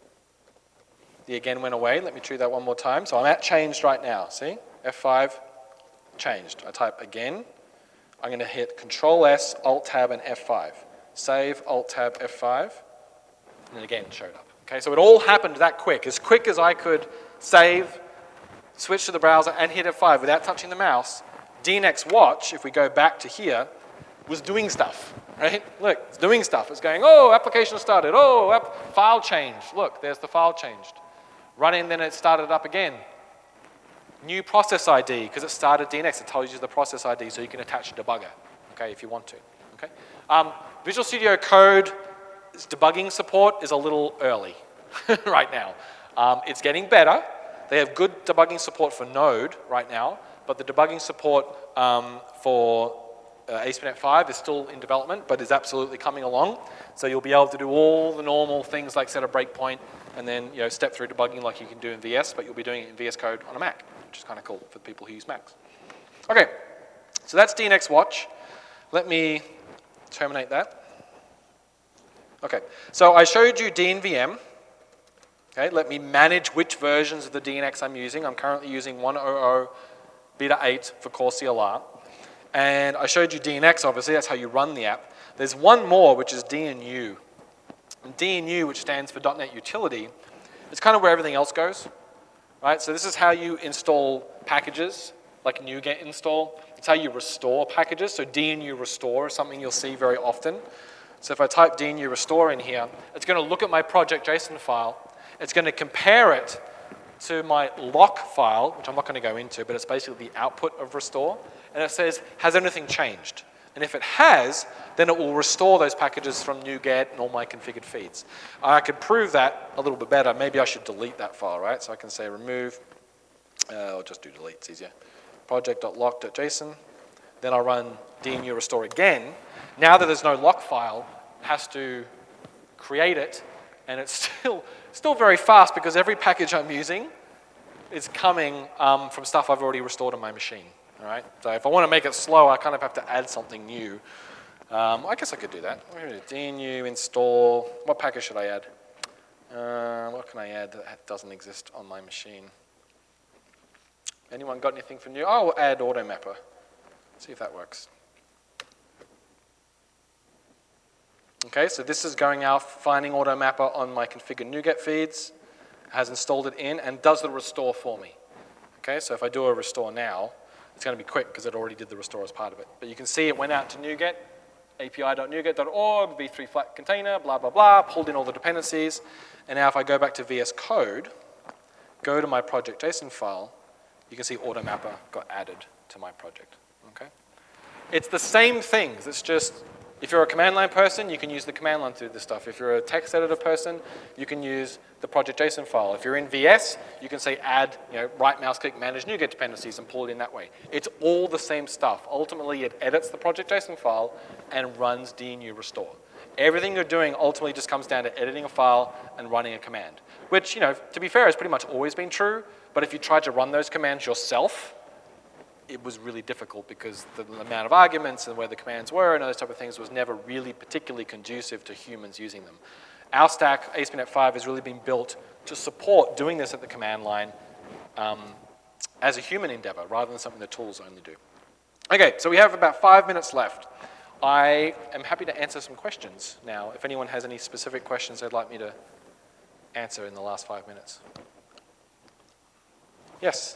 The again went away. Let me try that one more time. So I'm at changed right now. See? F5, changed. I type again. I'm going to hit Control-S, Alt-Tab, and F5. Save, Alt-Tab, F5, and then again it showed up. Okay, so it all happened that quick as I could save, switch to the browser, and hit F5 without touching the mouse. DNX Watch, if we go back to here, was doing stuff, right? Look, it's doing stuff. It's going, oh, application started. Oh, file changed. Look, there's the file changed. Run in, then it started up again. New process ID, because it started DNX. It tells you the process ID, so you can attach a debugger, okay, if you want to. Okay. Visual Studio Code debugging support is a little early right now. It's getting better. They have good debugging support for Node right now, but the debugging support for ASP.NET 5 is still in development, but is absolutely coming along. So you'll be able to do all the normal things like set a breakpoint and then step through debugging like you can do in VS, but you'll be doing it in VS Code on a Mac, which is kind of cool for the people who use Macs. Okay, so that's DNX Watch. Let me terminate that. Okay, so I showed you DNVM. Okay, let me manage which versions of the DNX I'm using. I'm currently using 1.00 Beta 8 for Core CLR. And I showed you DNX, obviously, that's how you run the app. There's one more, which is DNU. And DNU, which stands for .NET Utility, it's kind of where everything else goes. Right? So this is how you install packages, like a NuGet install. It's how you restore packages. So DNU restore is something you'll see very often. So if I type DNU restore in here, it's going to look at my project JSON file. It's going to compare it to my lock file, which I'm not going to go into, but it's basically the output of restore. And it says, has anything changed? And if it has, then it will restore those packages from NuGet and all my configured feeds. I could prove that a little bit better. Maybe I should delete that file, right? So I can say remove, or just do delete, it's easier. Project.lock.json. Then I'll run DNU restore again. Now that there's no lock file, it has to create it, and it's still very fast because every package I'm using is coming from stuff I've already restored on my machine. All right? So if I want to make it slow, I kind of have to add something new. I guess I could do that. DNU install. What package should I add? What can I add that doesn't exist on my machine? Anyone got anything for new? Oh, we'll add AutoMapper. See if that works. Okay, so this is going out, finding AutoMapper on my configured NuGet feeds, has installed it in, and does the restore for me. Okay, so if I do a restore now, it's going to be quick because it already did the restore as part of it. But you can see it went out to NuGet, api.nuget.org, v3 flat container, blah, blah, blah, pulled in all the dependencies. And now if I go back to VS Code, go to my project JSON file, you can see AutoMapper got added to my project. Okay? It's the same things. It's just, if you're a command line person, you can use the command line to do this stuff. If you're a text editor person, you can use the project JSON file. If you're in VS, you can say add, right mouse click, manage NuGet dependencies and pull it in that way. It's all the same stuff. Ultimately, it edits the project JSON file and runs DNU restore. Everything you're doing ultimately just comes down to editing a file and running a command, which, to be fair, has pretty much always been true. But if you tried to run those commands yourself, it was really difficult because the amount of arguments and where the commands were and those type of things was never really particularly conducive to humans using them. Our stack, ASP.NET 5, has really been built to support doing this at the command line as a human endeavor rather than something the tools only do. Okay, so we have about 5 minutes left. I am happy to answer some questions now, if anyone has any specific questions they'd like me to answer in the last 5 minutes. Yes?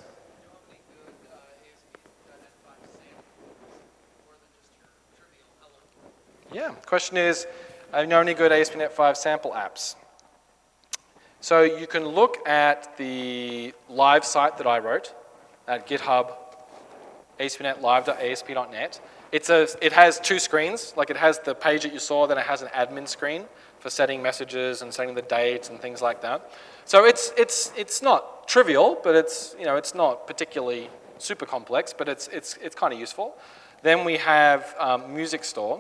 Yeah, the question is, are there any good ASP.NET 5 sample apps? So you can look at the live site that I wrote at GitHub, ASP.NET live.asp.net. It has two screens, like it has the page that you saw, then it has an admin screen for setting messages and setting the dates and things like that. So it's not trivial, but it's not particularly super complex, but it's kind of useful. Then we have Music Store,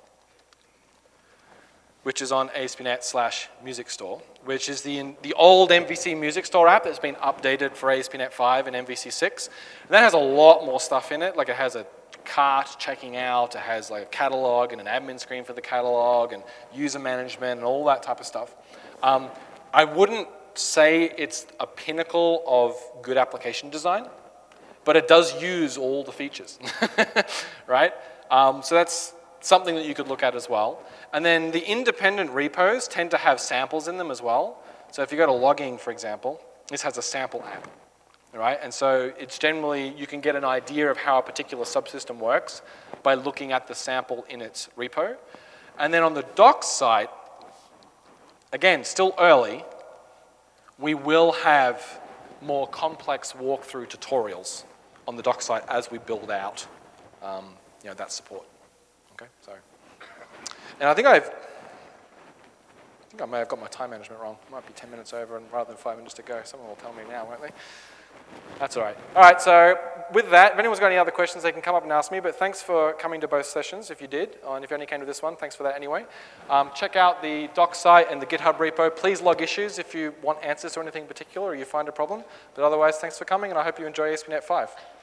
which is on ASP.NET/Music Store, which is the old MVC Music Store app that's been updated for ASP.NET 5 and MVC 6. And that has a lot more stuff in it, like it has a cart checking out, it has like a catalog and an admin screen for the catalog and user management and all that type of stuff. I wouldn't say it's a pinnacle of good application design, but it does use all the features, right? So that's something that you could look at as well. And then the independent repos tend to have samples in them as well. So if you go to logging, for example, this has a sample app, right? And so it's generally, you can get an idea of how a particular subsystem works by looking at the sample in its repo. And then on the docs site, again, still early, we will have more complex walkthrough tutorials on the docs site as we build out that support. Okay, so. And I think I may have got my time management wrong. It might be 10 minutes over and rather than 5 minutes to go. Someone will tell me now, won't they? That's all right. All right, so with that, if anyone's got any other questions, they can come up and ask me. But thanks for coming to both sessions, if you did. And if you only came to this one, thanks for that anyway. Check out the docs site and the GitHub repo. Please log issues if you want answers to anything in particular or you find a problem. But otherwise, thanks for coming, and I hope you enjoy ASP.NET 5.